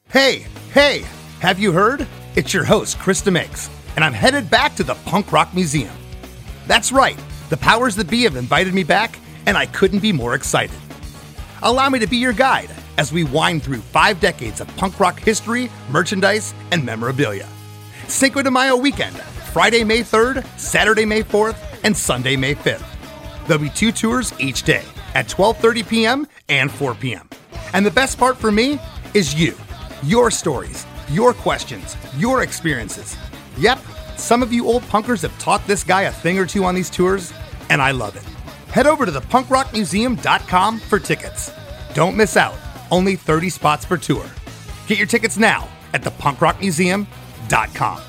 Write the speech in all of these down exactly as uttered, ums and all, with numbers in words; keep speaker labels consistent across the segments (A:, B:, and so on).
A: Hey, hey, have you heard? It's your host, Chris DeMakes, and I'm headed back to the Punk Rock Museum. That's right, the powers that be have invited me back, and I couldn't be more excited. Allow me to be your guide as we wind through five decades of punk rock history, merchandise, and memorabilia. Cinco de Mayo weekend, Friday, May third, Saturday, May fourth, and Sunday, May fifth. There'll be two tours each day at twelve thirty p.m. and four p.m. And the best part for me is you. Your stories, your questions, your experiences. Yep, some of you old punkers have taught this guy a thing or two on these tours, and I love it. Head over to the punk rock museum dot com for tickets. Don't miss out. Only thirty spots per tour. Get your tickets now at the punk rock museum dot com.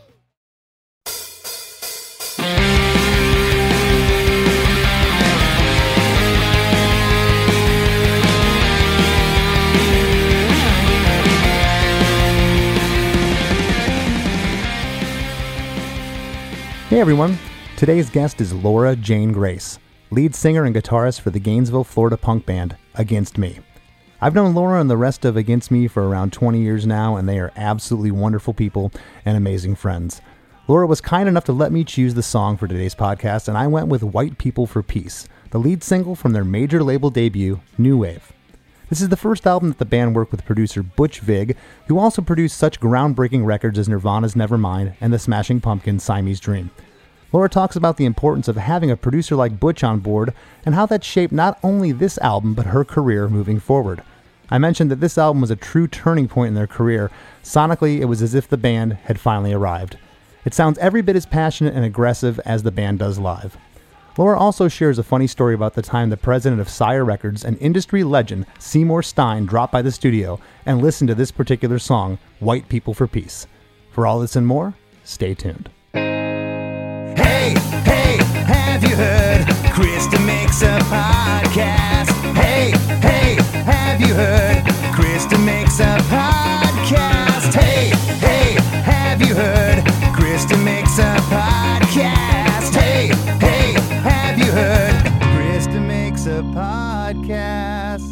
B: Hey everyone, today's guest is Laura Jane Grace, lead singer and guitarist for the Gainesville, Florida punk band Against Me. I've known Laura and the rest of Against Me for around twenty years now, and they are absolutely wonderful people and amazing friends. Laura was kind enough to let me choose the song for today's podcast, and I went with White People for Peace, the lead single from their major label debut, New Wave. This is the first album that the band worked with producer Butch Vig, who also produced such groundbreaking records as Nirvana's Nevermind and the Smashing Pumpkins' Siamese Dream. Laura talks about the importance of having a producer like Butch on board and how that shaped not only this album but her career moving forward. I mentioned that this album was a true turning point in their career. Sonically, it was as if the band had finally arrived. It sounds every bit as passionate and aggressive as the band does live. Laura also shares a funny story about the time the president of Sire Records and industry legend Seymour Stein dropped by the studio and listened to this particular song, White People for Peace. For all this and more, stay tuned.
C: Hey, hey, have you heard? Krista makes a podcast. Hey, hey, have you heard? Krista makes a podcast. Hey, hey, have you heard? Krista makes a podcast. Hey, hey, have you heard? Krista makes a podcast.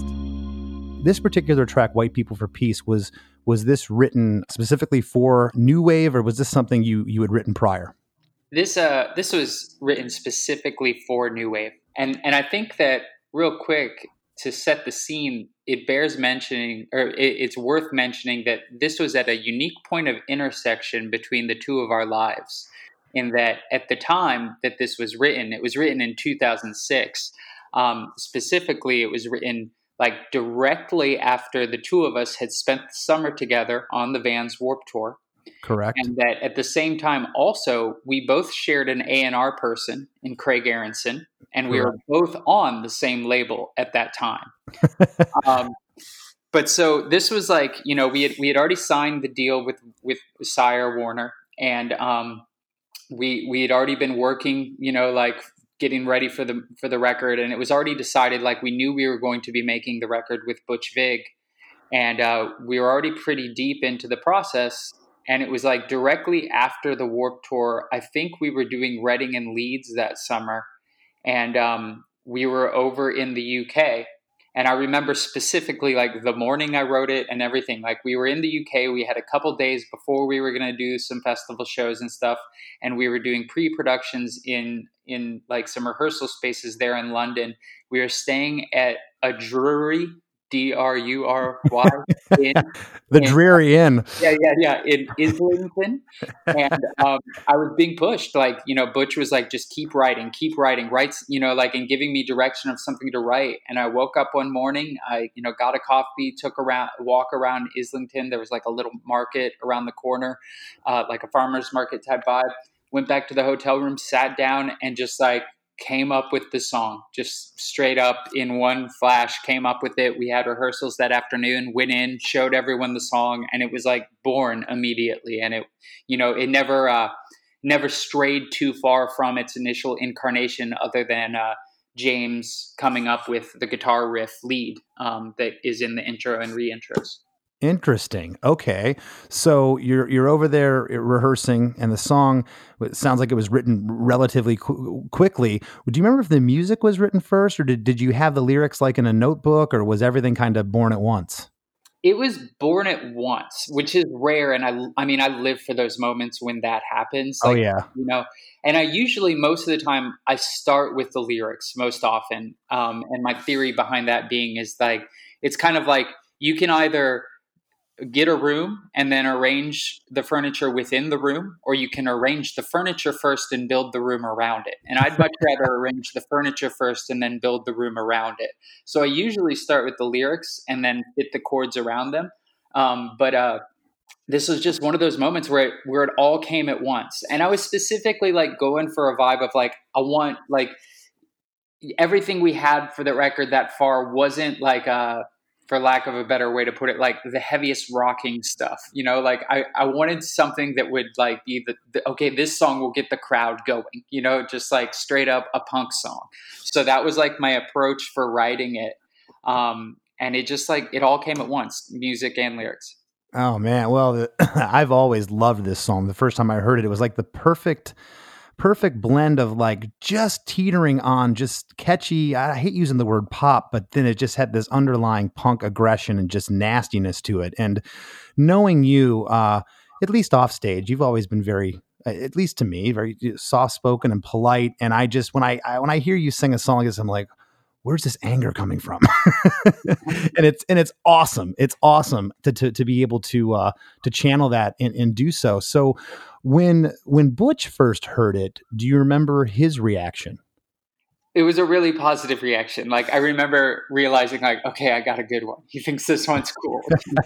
B: This particular track, White People for Peace, was was this written specifically for New Wave, or was this something you, you had written prior?
D: This uh this was written specifically for New Wave, and and I think that real quick to set the scene, it bears mentioning, or it, it's worth mentioning that this was at a unique point of intersection between the two of our lives. In that, at the time that this was written, it was written in two thousand six. Um, specifically, it was written like directly after the two of us had spent the summer together on the Vans Warped Tour.
B: Correct.
D: And that at the same time, also, we both shared an A and R person in Craig Aronson, and we
B: Correct.
D: were both on the same label at that time. um, but so this was like, you know, we had we had already signed the deal with with Sire Warner, and um, we we had already been working, you know, like getting ready for the for the record, and it was already decided. Like we knew we were going to be making the record with Butch Vig, and uh, we were already pretty deep into the process. And it was like directly after the Warped Tour, I think we were doing Reading and Leeds that summer. And um, we were over in the U K. And I remember specifically like the morning I wrote it and everything. Like we were in the U K. We had a couple days before we were going to do some festival shows and stuff. And we were doing pre-productions in, in like some rehearsal spaces there in London. We were staying at a Drury, D R U R Y. In,
B: the
D: in,
B: Dreary Inn.
D: Yeah, yeah, yeah, in Islington. And um, I was being pushed. Like, you know, Butch was like, just keep writing, keep writing, writes, you know, like, and giving me direction of something to write. And I woke up one morning, I, you know, got a coffee, took a round, walk around Islington. There was like a little market around the corner, uh, like a farmer's market type vibe. Went back to the hotel room, sat down, and just like, came up with the song, just straight up in one flash, came up with it. We had rehearsals that afternoon, went in, showed everyone the song, and it was like born immediately. And it, you know, it never, uh, never strayed too far from its initial incarnation other than uh, James coming up with the guitar riff lead um, that is in the intro and re-intros.
B: Interesting. Okay. So you're you're over there rehearsing, and the song, it sounds like it was written relatively qu- quickly. Do you remember if the music was written first, or did, did you have the lyrics like in a notebook, or was everything kind of born at once?
D: It was Born at Once, which is rare. And I, I mean, I live for those moments when that happens.
B: Oh
D: Like,
B: yeah.
D: you know, and I usually, most of the time, I start with the lyrics most often. Um, and my theory behind that being is like, it's kind of like you can either get a room and then arrange the furniture within the room, or you can arrange the furniture first and build the room around it. And I'd much rather arrange the furniture first and then build the room around it. So I usually start with the lyrics and then fit the chords around them. Um, but uh, this was just one of those moments where it, where it all came at once. And I was specifically like going for a vibe of like, I want like everything we had for the record that far wasn't like uh for lack of a better way to put it, like the heaviest rocking stuff, you know, like I, I wanted something that would like be the, the, okay, this song will get the crowd going, you know, just like straight up a punk song. So that was like my approach for writing it. Um, and it just like, it all came at once, music and lyrics.
B: Oh man. Well, I've always loved this song. The first time I heard it, it was like the perfect perfect blend of like just teetering on just catchy. I hate using the word pop, but then it just had this underlying punk aggression and just nastiness to it. And knowing you, uh, at least off stage, you've always been very, at least to me, very soft spoken and polite. And I just, when I, I when I hear you sing a song like this, I'm like, where's this anger coming from? and it's, and it's awesome. It's awesome to, to, to be able to, uh, to channel that and, and do so. So when, when Butch first heard it, do you remember his reaction?
D: It was a really positive reaction. Like I remember realizing like, okay, I got a good one. He thinks this one's cool.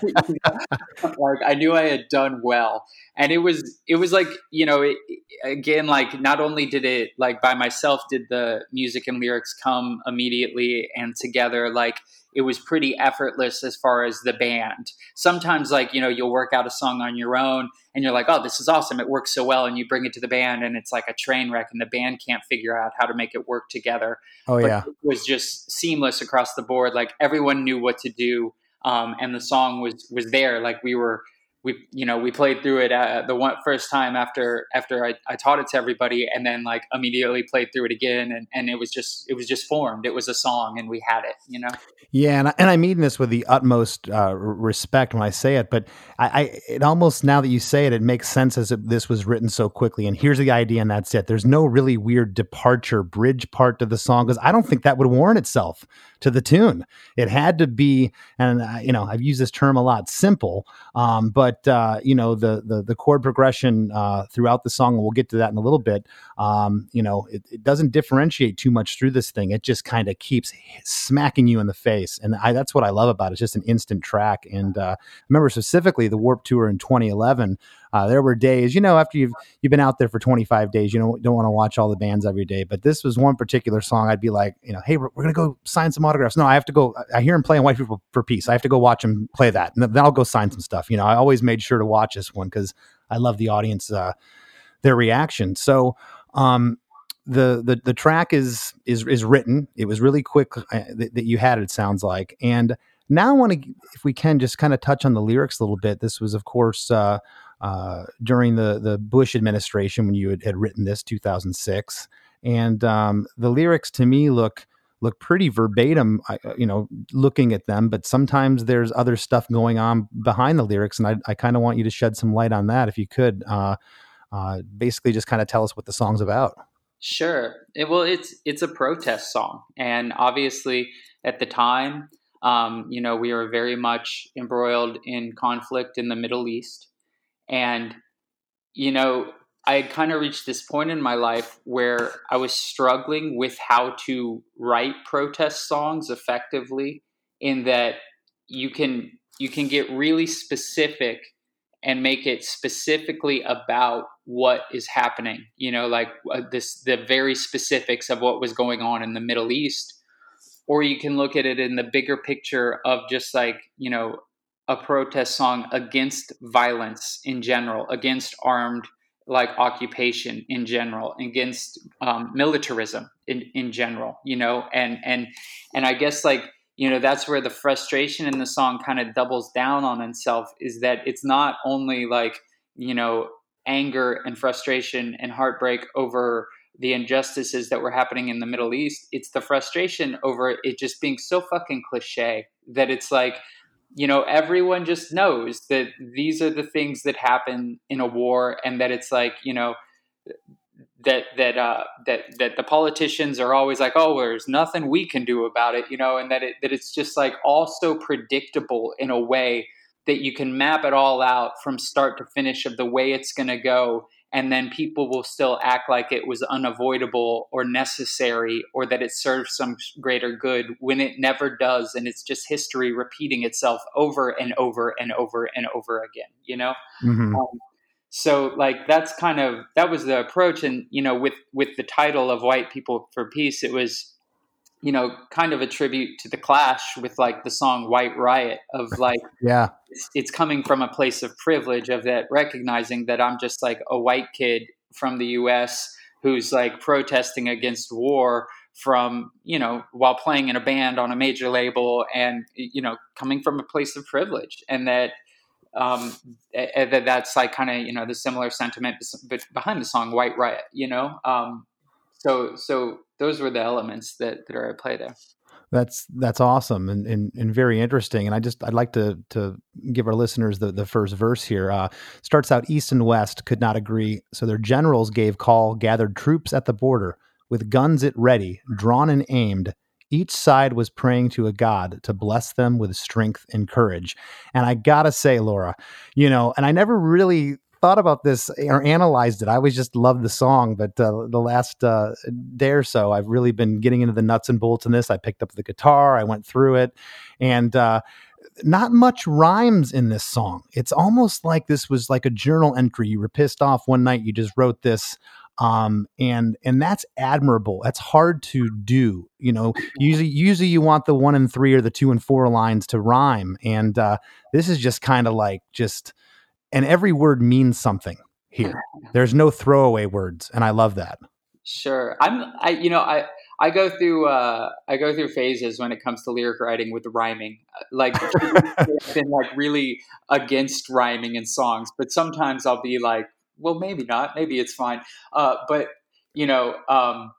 D: Like I knew I had done well. And it was, it was like, you know, it, again, like not only did it like by myself, did the music and lyrics come immediately and together, like it was pretty effortless as far as the band. Sometimes like, you know, you'll work out a song on your own and you're like, oh, this is awesome. It works so well. And you bring it to the band and it's like a train wreck and the band can't figure out how to make it work together.
B: Oh,
D: but
B: yeah.
D: It was just seamless across the board. Like everyone knew what to do. Um, and the song was, was there. Like we were, we, you know, we played through it uh, the one first time after, after I, I taught it to everybody and then like immediately played through it again. And, and it was just, it was just formed. It was a song and we had it, you know?
B: Yeah. And I, and I mean this with the utmost uh, respect when I say it, but I, I, it almost, now that you say it, it makes sense as if this was written so quickly and here's the idea and that's it. There's no really weird departure bridge part to the song because I don't think that would warrant itself to the tune. It had to be, and uh, you know, I've used this term a lot, simple, um, but uh, you know, the, the, the chord progression uh, throughout the song, and we'll get to that in a little bit, um, you know, it, it doesn't differentiate too much through this thing. It just kind of keeps smacking you in the face. And I, that's what I love about it. It's just an instant track. And uh, I remember specifically the Warped Tour in twenty eleven, Uh, there were days, you know, after you've you've been out there for twenty-five days, you know, don't want to watch all the bands every day. But this was one particular song. I'd be like, you know, hey, we're, we're gonna go sign some autographs. No, I have to go. I hear him playing White People for Peace. I have to go watch him play that, and then I'll go sign some stuff. You know, I always made sure to watch this one because I love the audience, uh, their reaction. So. Um, The, the the track is is is written. It was really quick uh, that, that you had it, it sounds like. And now I want to, if we can, just kind of touch on the lyrics a little bit. This was, of course, uh, uh, during the the Bush administration when you had, had written this, two thousand six. And um, the lyrics to me look look pretty verbatim, you know, looking at them. But sometimes there's other stuff going on behind the lyrics, and I, I kind of want you to shed some light on that, if you could. Uh, uh, basically, just kind of tell us what the song's about.
D: Sure. It, well, it's it's a protest song, and obviously at the time, um, you know, we were very much embroiled in conflict in the Middle East, and you know, I had kind of reached this point in my life where I was struggling with how to write protest songs effectively. In that you can you can get really specific and make it specifically about what is happening, you know, like uh, this, the very specifics of what was going on in the Middle East. Or you can look at it in the bigger picture of just like, you know, a protest song against violence in general, against armed like occupation in general, against um, militarism in, in general, you know, and, and, and I guess like, you know, that's where the frustration in the song kind of doubles down on itself, is that it's not only like, you know, anger and frustration and heartbreak over the injustices that were happening in the Middle East. It's the frustration over it just being so fucking cliche that it's like, you know, everyone just knows that these are the things that happen in a war, and that it's like, you know, that that uh, that that the politicians are always like, oh, there's nothing we can do about it, you know, and that it that it's just like all so predictable in a way that you can map it all out from start to finish of the way it's going to go, and then people will still act like it was unavoidable or necessary, or that it serves some greater good, when it never does, and it's just history repeating itself over and over and over and over again, you know.
B: Mm-hmm.
D: Um, so like that's kind of that was the approach. And you know, with with the title of White People for Peace, it was, you know, kind of a tribute to the Clash with like the song White Riot, of like,
B: yeah,
D: it's, it's coming from a place of privilege, of that recognizing that I'm just like a white kid from the U S who's like protesting against war from, you know, while playing in a band on a major label, and, you know, coming from a place of privilege. And that um that that's like kind of, you know, the similar sentiment behind the song White Riot, you know. um so so those were the elements that that are at play there.
B: That's that's awesome and, and and very interesting. And I just I'd like to to give our listeners the, the first verse here. Uh, starts out, East and West could not agree, so their generals gave call, gathered troops at the border with guns at ready, drawn and aimed. Each side was praying to a God to bless them with strength and courage. And I gotta say, Laura, you know, and I never really thought about this or analyzed it. I always just loved the song, but uh, the last uh, day or so, I've really been getting into the nuts and bolts in this. I picked up the guitar, I went through it, and uh, not much rhymes in this song. It's almost like this was like a journal entry. You were pissed off one night, you just wrote this. Um, and, and that's admirable. That's hard to do. You know, usually, usually you want the one and three or the two and four lines to rhyme. And, uh, this is just kind of like just, and every word means something here. There's no throwaway words. And I love that.
D: Sure. I'm, I, you know, I, I go through, uh, I go through phases when it comes to lyric writing with rhyming. Like, I've been like really against rhyming in songs, but sometimes I'll be like, well, maybe not, maybe it's fine. Uh, but you know, um,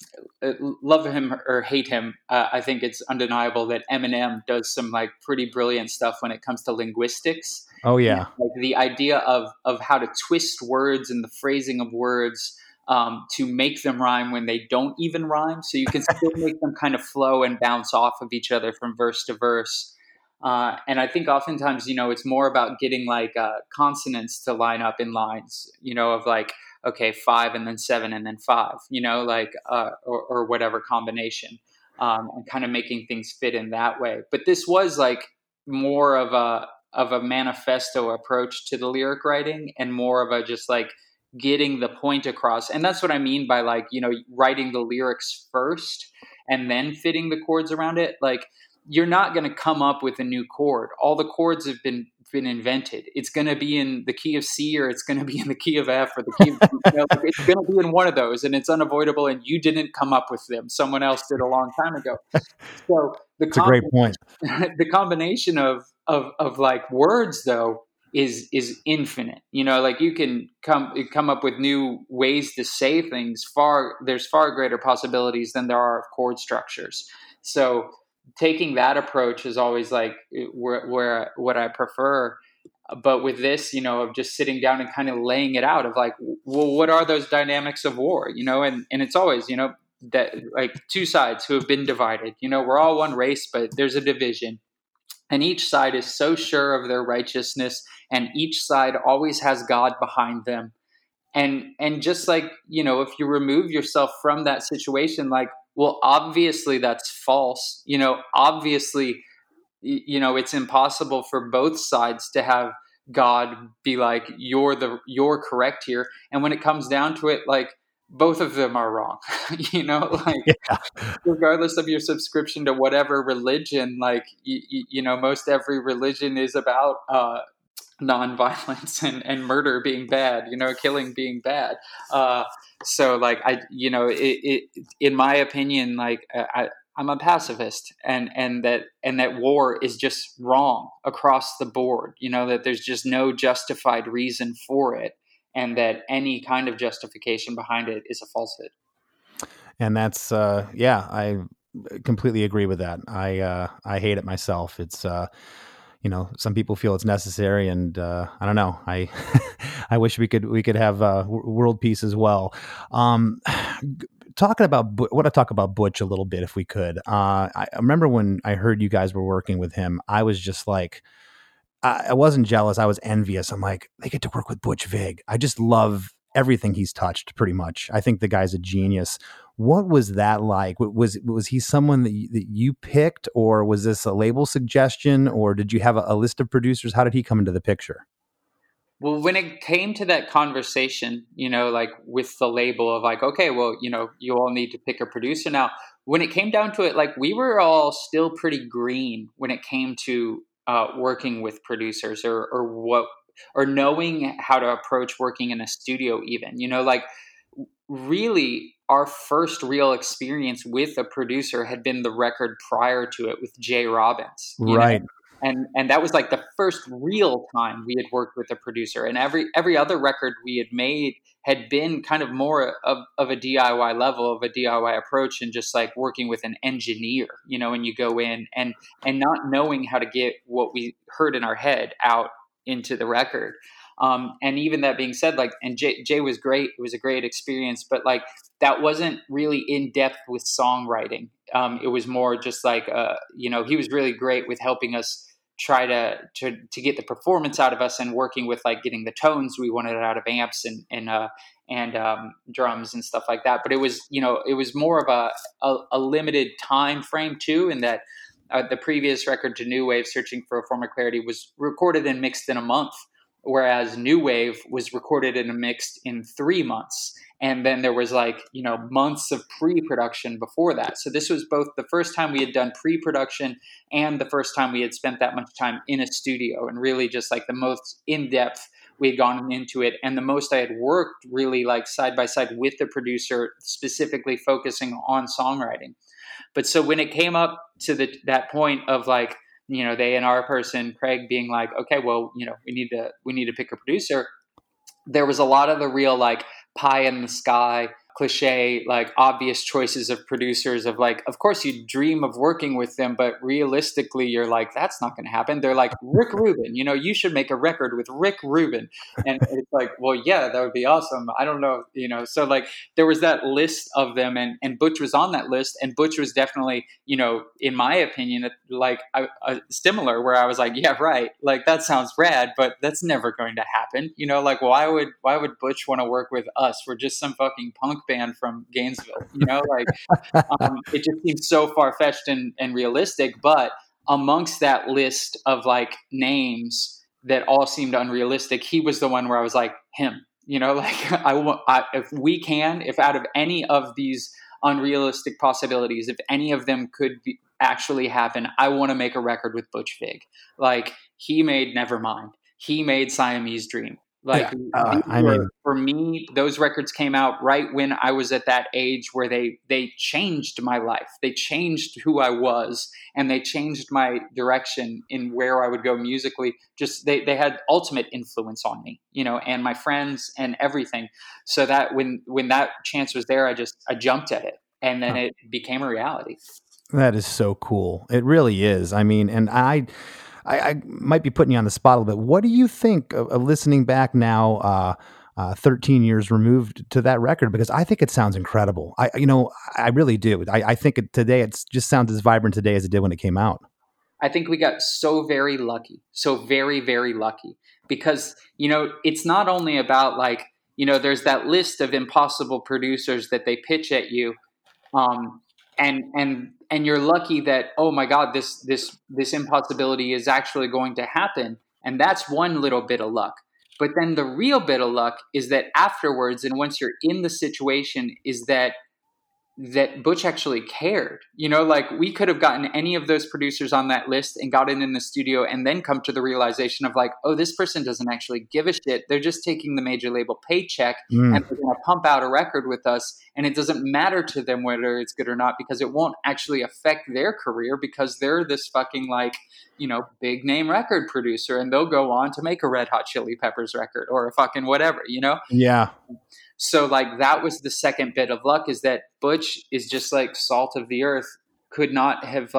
D: love him or hate him, uh, I think it's undeniable that Eminem does some like pretty brilliant stuff when it comes to linguistics.
B: Oh yeah.
D: Like the idea of, of how to twist words and the phrasing of words, um, to make them rhyme when they don't even rhyme. So you can still make them kind of flow and bounce off of each other from verse to verse. Uh, and I think oftentimes, you know, it's more about getting like uh, consonants to line up in lines, you know, of like, okay, five and then seven and then five, you know, like, uh, or, or whatever combination, um, and kind of making things fit in that way. But this was like more of a, of a manifesto approach to the lyric writing, and more of a just like getting the point across. And that's what I mean by like, you know, writing the lyrics first and then fitting the chords around it. Like, you're not going to come up with a new chord. All the chords have been been invented. It's going to be in the key of C, or it's going to be in the key of F, or the key of, you know, it's going to be in one of those, and it's unavoidable, and you didn't come up with them. Someone else did a long time ago. So the
B: That's a great point.
D: the combination of, of, of like words though is, is infinite. You know, like you can come, come up with new ways to say things. Far, there's far greater possibilities than there are of chord structures. So taking that approach is always like where, where what I prefer. But with this, you know, of just sitting down and kind of laying it out of like, well, what are those dynamics of war, you know? And, and it's always, you know, that like two sides who have been divided, you know, we're all one race, but there's a division, and each side is so sure of their righteousness, and each side always has God behind them. And, and just like, you know, if you remove yourself from that situation, like, well, obviously that's false. You know, obviously, you know, it's impossible for both sides to have God be like, you're the, you're correct here. And when it comes down to it, like both of them are wrong, you know, like yeah. Regardless of your subscription to whatever religion, like, you, you know, most every religion is about, uh, nonviolence and, and murder being bad, you know, killing being bad. Uh, so like, I, you know, it, it, in my opinion, like I, I'm a pacifist, and, and that, and that war is just wrong across the board, you know, that there's just no justified reason for it, and that any kind of justification behind it is a falsehood.
B: And that's, uh, yeah, I completely agree with that. I, uh, I hate it myself. It's, uh, you know, some people feel it's necessary, and uh, I don't know. I I wish we could we could have uh, world peace as well. Um, talking about what I talk about Butch a little bit, if we could. Uh, I remember when I heard you guys were working with him, I was just like, I, I wasn't jealous. I was envious. I'm like, they get to work with Butch Vig. I just love everything he's touched, pretty much. I think the guy's a genius. What was that like? Was was he someone that you, that you picked, or was this a label suggestion, or did you have a, a list of producers? How did he come into the picture?
D: Well, when it came to that conversation, you know, like with the label of like, okay, well, you know, you all need to pick a producer now. When it came down to it, like we were all still pretty green when it came to uh, working with producers or or what or knowing how to approach working in a studio even, you know, like really our first real experience with a producer had been the record prior to it with Jay Robbins. You
B: Right.
D: know? And and that was like the first real time we had worked with a producer. And every every other record we had made had been kind of more of, of a D I Y level, of a D I Y approach, and just like working with an engineer, you know, and you go in and and not knowing how to get what we heard in our head out into the record. Um, and even that being said, like, and Jay, Jay was great. It was a great experience, but like that wasn't really in depth with songwriting. Um, it was more just like, uh, you know, he was really great with helping us try to, to, to get the performance out of us and working with like getting the tones we wanted out of amps and, and, uh, and, um, drums and stuff like that. But it was, you know, it was more of a, a, a limited time frame too. In that, uh, the previous record to New Wave, Searching for a Form of Clarity, was recorded and mixed in a month, whereas New Wave was recorded and mixed in three months. And then there was like, you know, months of pre-production before that. So this was both the first time we had done pre-production and the first time we had spent that much time in a studio, and really just like the most in-depth we had gone into it, and the most I had worked really like side by side with the producer, specifically focusing on songwriting. But so when it came up to the that point of like, you know, the A and R person, Craig, being like, okay, well, you know, we need to we need to pick a producer, there was a lot of the real like pie in the sky, cliche, like obvious choices of producers of like, of course you dream of working with them, but realistically you're like, that's not going to happen. They're like, Rick Rubin, you know, you should make a record with Rick Rubin. And it's like, well, yeah, that would be awesome. I don't know, you know, so like there was that list of them, and, and Butch was on that list, and Butch was definitely, you know, in my opinion, like a, a similar, where I was like, yeah, right. Like that sounds rad, but that's never going to happen. You know, like why would, why would Butch want to work with us? We're just some fucking punk band from Gainesville, you know, like um, it just seems so far-fetched and, and realistic. But amongst that list of like names that all seemed unrealistic, he was the one where I was like, him, you know, like I want, if we can, if out of any of these unrealistic possibilities, if any of them could be, actually happen, I want to make a record with Butch Vig. Like he made Nevermind, he made Siamese Dream. Like
B: yeah. uh, I
D: were,
B: mean,
D: for me, those records came out right when I was at that age where they they changed my life. They changed who I was, and they changed my direction in where I would go musically. Just they they had ultimate influence on me, you know, and my friends and everything. So that when when that chance was there, I just I jumped at it, and then it became a reality.
B: That is so cool. It really is. I mean, and I. I, I might be putting you on the spot a little bit. What do you think of, of listening back now, uh, uh, thirteen years removed, to that record? Because I think it sounds incredible. I, you know, I really do. I, I think it, today it just sounds as vibrant today as it did when it came out.
D: I think we got so very lucky, so very, very lucky, because, you know, it's not only about like, you know, there's that list of impossible producers that they pitch at you. Um, and, and, and you're lucky that, oh my God, this, this, this impossibility is actually going to happen. And that's one little bit of luck. But then the real bit of luck is that afterwards, and once you're in the situation, is that that Butch actually cared. You know, like we could have gotten any of those producers on that list and gotten in the studio and then come to the realization of like, oh, this person doesn't actually give a shit. They're just taking the major label paycheck mm. and they're going to pump out a record with us. And it doesn't matter to them whether it's good or not, because it won't actually affect their career, because they're this fucking like, you know, big name record producer, and they'll go on to make a Red Hot Chili Peppers record or a fucking whatever, you know?
B: Yeah.
D: So like that was the second bit of luck, is that Butch is just like salt of the earth, could not have like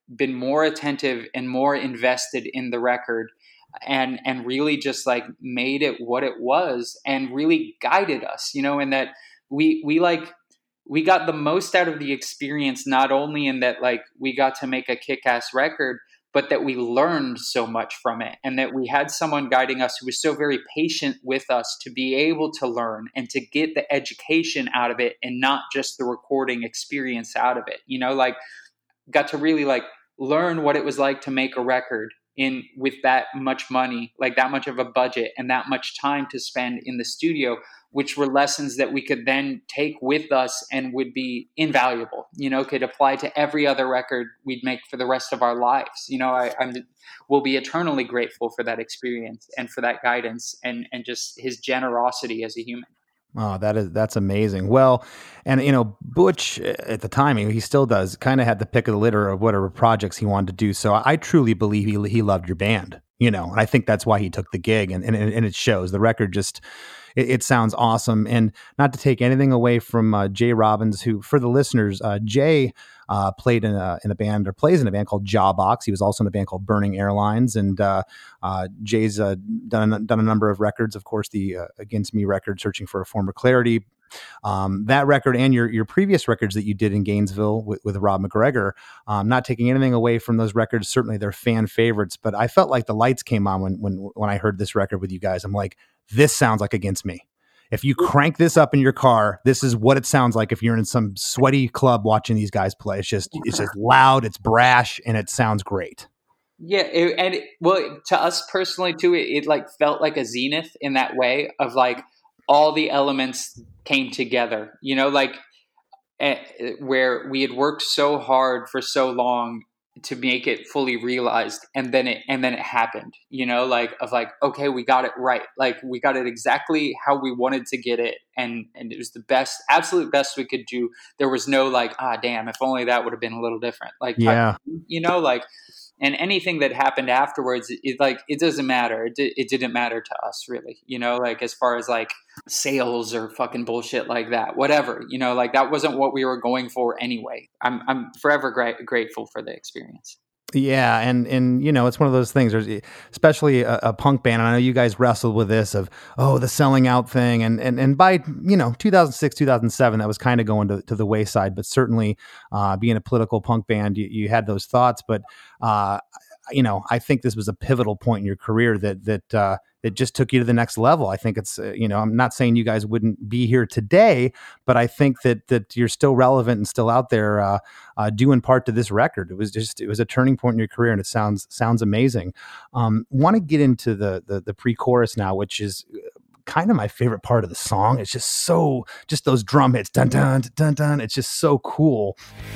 D: been more attentive and more invested in the record, and and really just like made it what it was and really guided us, you know, and that we we like we got the most out of the experience, not only in that like we got to make a kick-ass record, but that we learned so much from it, and that we had someone guiding us who was so very patient with us to be able to learn and to get the education out of it and not just the recording experience out of it. You know, like got to really like learn what it was like to make a record in with that much money, like that much of a budget and that much time to spend in the studio, which were lessons that we could then take with us and would be invaluable, you know, could apply to every other record we'd make for the rest of our lives. You know, I I'm, will be eternally grateful for that experience and for that guidance and, and just his generosity as a human.
B: Oh, that is that's amazing. Well, and you know, Butch at the time, he still does, kind of had the pick of the litter of whatever projects he wanted to do. So I truly believe he he loved your band, you know, and I think that's why he took the gig, and and, and it shows. The record just it, it sounds awesome. And not to take anything away from uh, Jay Robbins, who, for the listeners, uh, Jay uh, played in a in a band or plays in a band called Jawbox. He was also in a band called Burning Airlines, and uh, uh, Jay's uh, done done a number of records. Of course, the uh, Against Me record, Searching for a Former Clarity. Um, that record and your your previous records that you did in Gainesville with, with Rob McGregor, um, not taking anything away from those records, certainly they're fan favorites, but I felt like the lights came on when when when I heard this record with you guys. I'm like, this sounds like Against Me. If you crank this up in your car, this is what it sounds like if you're in some sweaty club watching these guys play. It's just it's just loud, it's brash, and it sounds great.
D: Yeah, it, and it, well, to us personally too, it, it like felt like a zenith in that way of like all the elements came together, you know, like uh, where we had worked so hard for so long to make it fully realized, and then it and then it happened, you know, like of like, okay, we got it right, like we got it exactly how we wanted to get it, and and it was the best, absolute best we could do. There was no like, ah, damn, if only that would have been a little different, like,
B: yeah,
D: you know, like. And anything that happened afterwards, it like it doesn't matter. It, di- it didn't matter to us, really. You know, like as far as like sales or fucking bullshit like that, whatever. You know, like that wasn't what we were going for anyway. I'm I'm forever gra- grateful for the experience.
B: Yeah, and and you know, it's one of those things. There's especially a, a punk band. And I know you guys wrestled with this of oh the selling out thing, and and and by you know two thousand six, two thousand seven, that was kind of going to, to the wayside. But certainly, uh, being a political punk band, you, you had those thoughts. But uh, you know, I think this was a pivotal point in your career that that uh, that just took you to the next level. I think it's uh, you know, I'm not saying you guys wouldn't be here today, but I think that that you're still relevant and still out there uh, uh, due in part to this record. It was just it was a turning point in your career, and it sounds sounds amazing. Um, want to get into the, the the pre-chorus now, which is kind of my favorite part of the song. It's just so just those drum hits, dun dun dun dun. It's just so cool.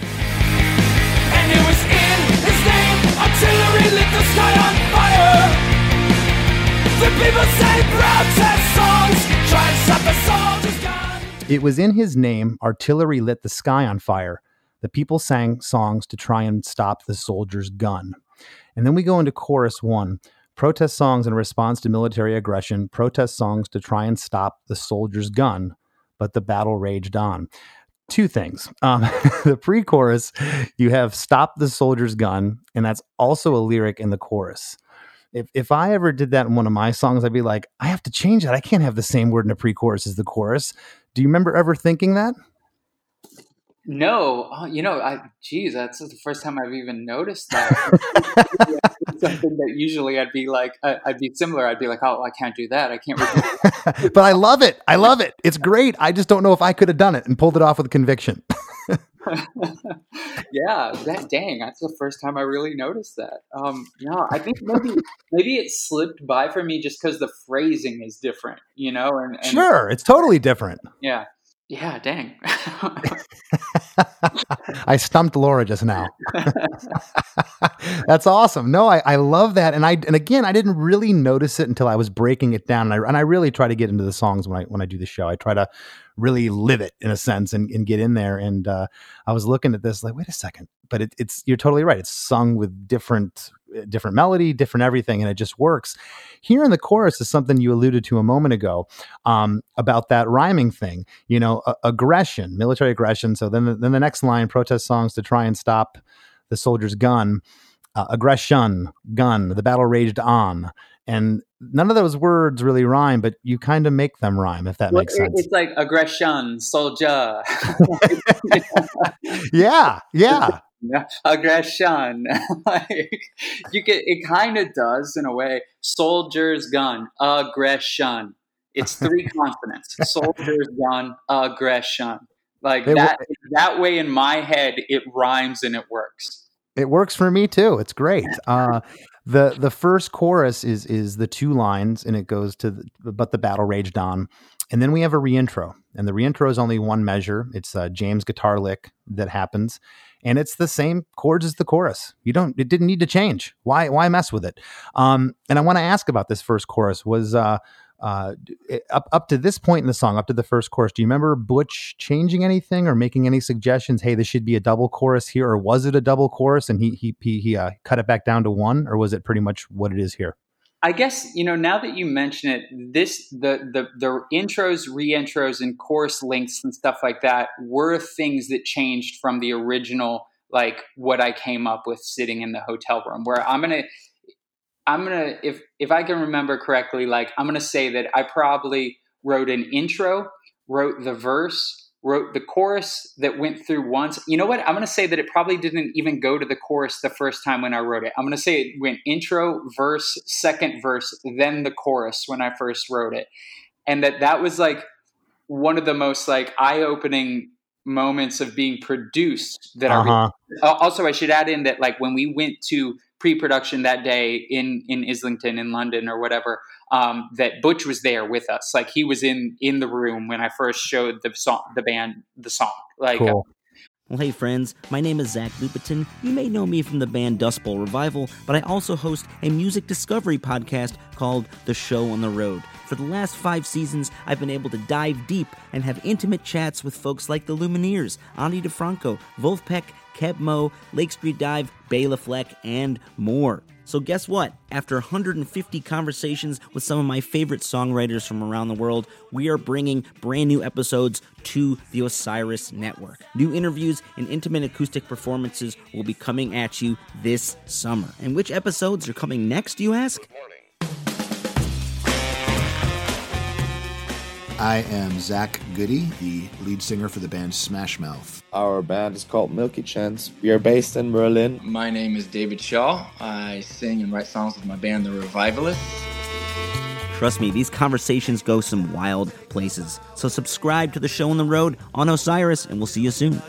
C: And it was in his name, artillery lit the sky on fire. The people sang protest songs, try and stop the soldier's gun.
B: It was in his name, artillery lit the sky on fire. The people sang songs to try and stop the soldier's gun. And then we go into chorus one. Protest songs in response to military aggression, protest songs to try and stop the soldier's gun, but the battle raged on. Two things. Um, the pre-chorus, you have stop the soldier's gun, and that's also a lyric in the chorus. If if I ever did that in one of my songs, I'd be like, I have to change that. I can't have the same word in the pre-chorus as the chorus. Do you remember ever thinking that?
D: No, oh, you know, I geez, that's the first time I've even noticed that. Something that usually I'd be like, I'd be similar. I'd be like, oh, I can't do that. I can't.
B: But I love it. I love it. It's great. I just don't know if I could have done it and pulled it off with conviction.
D: Yeah, that dang, that's the first time I really noticed that. Um, yeah, I think maybe maybe it slipped by for me just because the phrasing is different, you know. And, and
B: sure, it's totally different.
D: Yeah, yeah, dang.
B: I stumped Laura just now. That's awesome. No, I, I love that. And I and again, I didn't really notice it until I was breaking it down. And I and I really try to get into the songs when I when I do the show. I try to really live it in a sense and, and get in there. And uh, I was looking at this like, wait a second. But it, it's you're totally right. It's sung with different different melody, different everything, and it just works. Here in the chorus is something you alluded to a moment ago um, about that rhyming thing. You know, uh, aggression, military aggression. So then the, then the next line, protest songs to try and stop the soldier's gun, uh, aggression, gun, the battle raged on. And none of those words really rhyme, but you kind of make them rhyme, if that
D: Well,
B: makes
D: it-
B: sense.
D: It's like aggression, soldier.
B: Yeah, yeah.
D: Aggression. Like, you get it kind of does in a way. Soldier's gun, aggression. It's three consonants. Soldier's gun, aggression. Like
B: It wo-
D: that that way in my head it rhymes and it works.
B: It works for me too. It's great. Uh, the the first chorus is is the two lines, and it goes to the, but the battle raged on, and then we have a reintro, and the reintro is only one measure. It's a James guitar lick that happens, and it's the same chords as the chorus. You don't. It didn't need to change. Why why mess with it? Um, and I want to ask about this first chorus. Was uh, uh, up up to this point in the song, up to the first chorus, do you remember Butch changing anything or making any suggestions? Hey, this should be a double chorus here, or was it a double chorus and he he he, he uh, cut it back down to one, or was it pretty much what it is here?
D: I guess, you know, now that you mention it, this the the the intros, re-intros, and chorus links and stuff like that were things that changed from the original, like what I came up with sitting in the hotel room. Where I'm gonna, I'm gonna, if if I can remember correctly, like I'm gonna say that I probably wrote an intro, wrote the verse, wrote the chorus that went through once. You know what? I'm going to say that it probably didn't even go to the chorus the first time when I wrote it. I'm going to say it went intro, verse, second verse, then the chorus when I first wrote it. And that that was like one of the most like eye-opening moments of being produced that
B: Uh-huh.
D: I re- also, I should add in that like when we went to pre-production that day in, in Islington in London or whatever, um, that Butch was there with us. Like he was in, in the room when I first showed the song, the band, the song. Like,
B: Cool.
E: Well, hey friends, my name is Zach Lupetin. You may know me from the band Dust Bowl Revival, but I also host a music discovery podcast called The Show on the Road. For the last five seasons, I've been able to dive deep and have intimate chats with folks like the Lumineers, Ani DeFranco, Wolfpack, Keb Mo, Lake Street Dive, Bela Fleck, and more. So guess what? After one hundred fifty conversations with some of my favorite songwriters from around the world, we are bringing brand new episodes to the Osiris Network. New interviews and intimate acoustic performances will be coming at you this summer. And which episodes are coming next, you ask?
F: I am Zach Goody, the lead singer for the band Smash Mouth.
G: Our band is called Milky Chance. We are based in Berlin.
H: My name is David Shaw. I sing and write songs with my band, The Revivalists.
E: Trust me, these conversations go some wild places. So subscribe to The Show on the Road on Osiris, and we'll see you soon.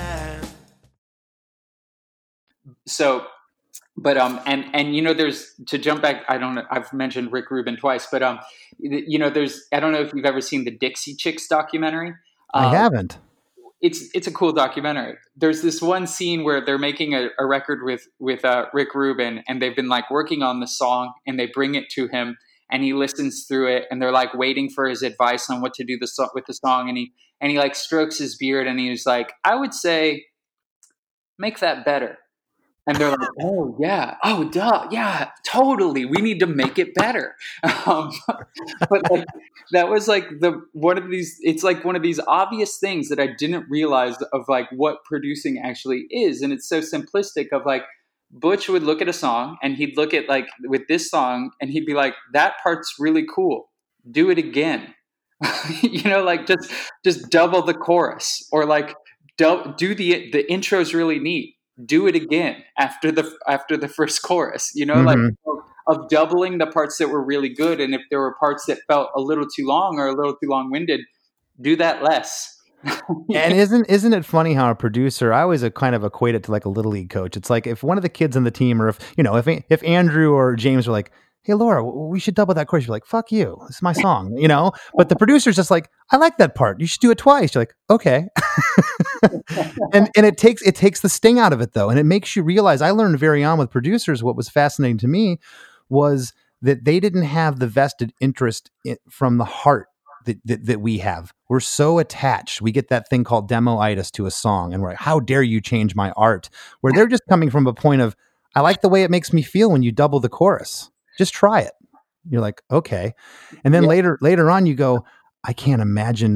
D: so, but, um, and, and, you know, there's to jump back, I don't know, I've mentioned Rick Rubin twice, but, um, you know, there's, I don't know if you've ever seen the Dixie Chicks documentary.
B: I
D: Um,
B: haven't.
D: It's it's a cool documentary. There's this one scene where they're making a, a record with with uh, Rick Rubin, and they've been like working on the song, and they bring it to him, and he listens through it, and they're like waiting for his advice on what to do the so- with the song, and he and he like strokes his beard, and he's like, I would say, make that better. And they're like, oh, yeah. Oh, duh. Yeah, totally. We need to make it better. Um, but like, that was like the one of these, it's like one of these obvious things that I didn't realize of like what producing actually is. And it's so simplistic of like, Butch would look at a song and he'd look at like with this song and he'd be like, that part's really cool. Do it again. you know, like just, just double the chorus or like do, do the, the intro's really neat. Do it again after the after the first chorus, you know,
B: Mhm.
D: like of doubling the parts that were really good, and if there were parts that felt a little too long or a little too long-winded, do that less.
B: And isn't isn't it funny how a producer, I always uh, kind of equate it to like a little league coach. It's like if one of the kids on the team, or if you know, if if Andrew or James were like, "Hey, Laura, we should double that chorus," you're like, "Fuck you, this is my song," you know. But the producer's just like, "I like that part. You should do it twice." You're like, "Okay." and and it takes it takes the sting out of it though, and it makes you realize. I learned very on with producers. What was fascinating to me was that they didn't have the vested interest in, from the heart that, that that we have. We're so attached. We get that thing called demoitis to a song, and we're like, "How dare you change my art?" Where they're just coming from a point of, "I like the way it makes me feel when you double the chorus. Just try it." You're like, "Okay," and then
D: Yeah.
B: later later on, you go, "I can't imagine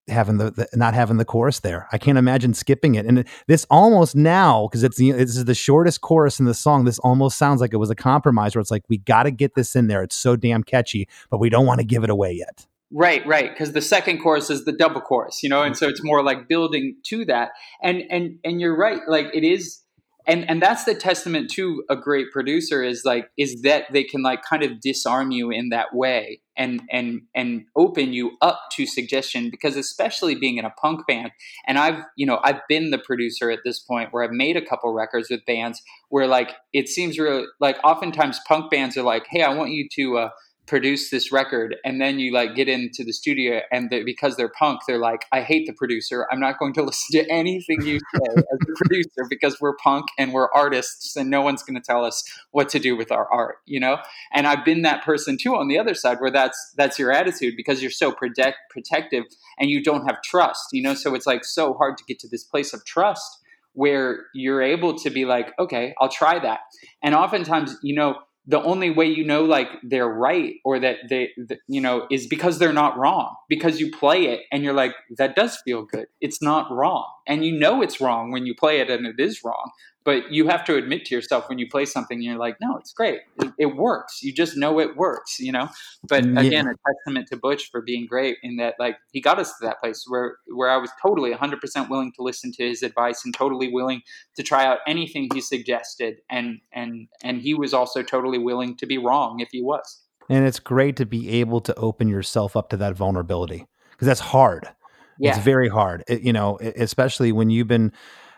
B: having the, the not having the chorus there. I can't imagine skipping it. And this almost now, because it's the this is the shortest chorus in the song, this almost sounds like it was a compromise where it's like, we got to get this in there. It's so damn catchy, but we don't want to give it away yet.
D: Right, right. Because the second chorus is the double chorus, you know, and so it's more like building to that. And and and you're right, like it is, and and that's the testament to a great producer is like is that they can like kind of disarm you in that way and and and open you up to suggestion. Because especially being in a punk band, and I've you know I've been the producer at this point where I've made a couple records with bands where like it seems real like oftentimes punk bands are like, hey, I want you to. Uh, produce this record, and then you like get into the studio and they, because they're punk, they're like, I hate the producer, I'm not going to listen to anything you say as a producer because we're punk and we're artists and no one's going to tell us what to do with our art, you know. And I've been that person too on the other side where that's that's your attitude because you're so protect, protective and you don't have trust, you know. So it's like so hard to get to this place of trust where you're able to be like, okay, I'll try that. And oftentimes, you know, the only way you know like they're right or that they, that, you know, is because they're not wrong, because you play it and you're like, that does feel good. It's not wrong. And you know it's wrong when you play it and it is wrong. But you have to admit to yourself when you play something, and you're like, no, it's great. It, it works. You just know it works, you know? But again, yeah. A testament to Butch for being great in that, like, he got us to that place where, where I was totally one hundred percent willing to listen to his advice and totally willing to try out anything he suggested. And, and, and he was also totally willing to be wrong if he was.
B: And it's great to be able to open yourself up to that vulnerability because that's hard. Yeah. It's very hard, it, you know, especially when you've been,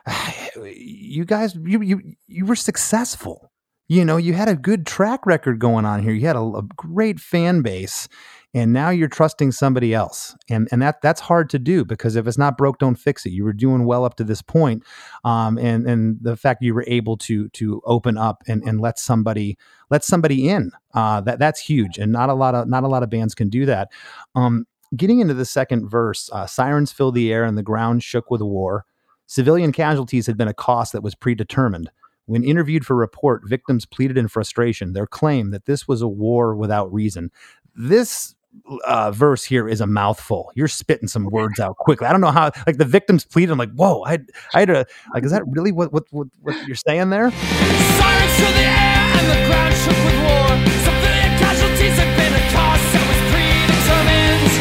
B: you guys, you, you, you were successful, you know, you had a good track record going on here. You had a, a great fan base and now you're trusting somebody else. And, and that that's hard to do because if it's not broke, don't fix it. You were doing well up to this point. Um, and, and the fact you were able to, to open up and, and let somebody, let somebody in, uh, that that's huge. And not a lot of, not a lot of bands can do that. Um, getting into the second verse, uh, sirens filled the air and the ground shook with war. Civilian casualties had been a cost that was predetermined. When interviewed for report, victims pleaded in frustration their claim that this was a war without reason. This uh, verse here is a mouthful. You're spitting some words out quickly. I don't know how, like the victims pleaded. I'm like, whoa, I, I had a, like, is that really what, what, what, what you're saying there?
C: Sirens to the air and the ground shook with war. Civilian casualties had been a cost that was predetermined.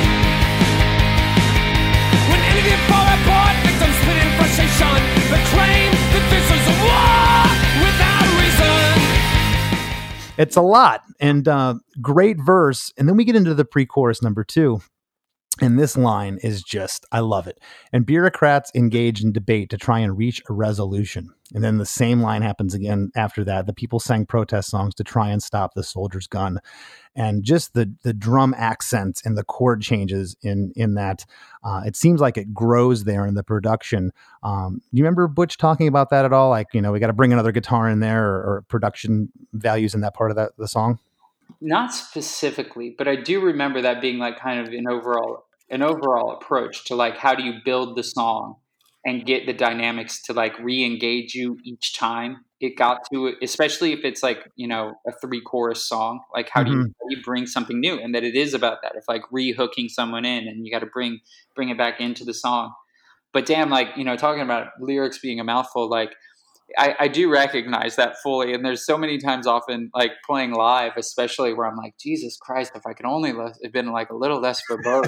C: When interviewed for report, victims pleaded in frustration the claim that this was a war without reason.
B: It's a lot and uh, great verse. And then we get into the pre-chorus number two. And this line is just, I love it. And bureaucrats engaged in debate to try and reach a resolution. And then the same line happens again after that. The people sang protest songs to try and stop the soldier's gun. And just the the drum accents and the chord changes in in that, uh, it seems like it grows there in the production. Um, do you remember Butch talking about that at all? Like, you know, we got to bring another guitar in there or, or production values in that part of that the song?
D: Not specifically, but I do remember that being like kind of an overall an overall approach to like how do you build the song and get the dynamics to like re-engage you each time it got to it, especially if it's like, you know, a three chorus song, like how mm-hmm. do you, how do you bring something new? And that it is about that. If like re-hooking someone in and you got to bring, bring it back into the song. But damn, like, you know, talking about lyrics being a mouthful, like I, I do recognize that fully. And there's so many times often like playing live, especially where I'm like, Jesus Christ, if I could only less, have been like a little less verbose.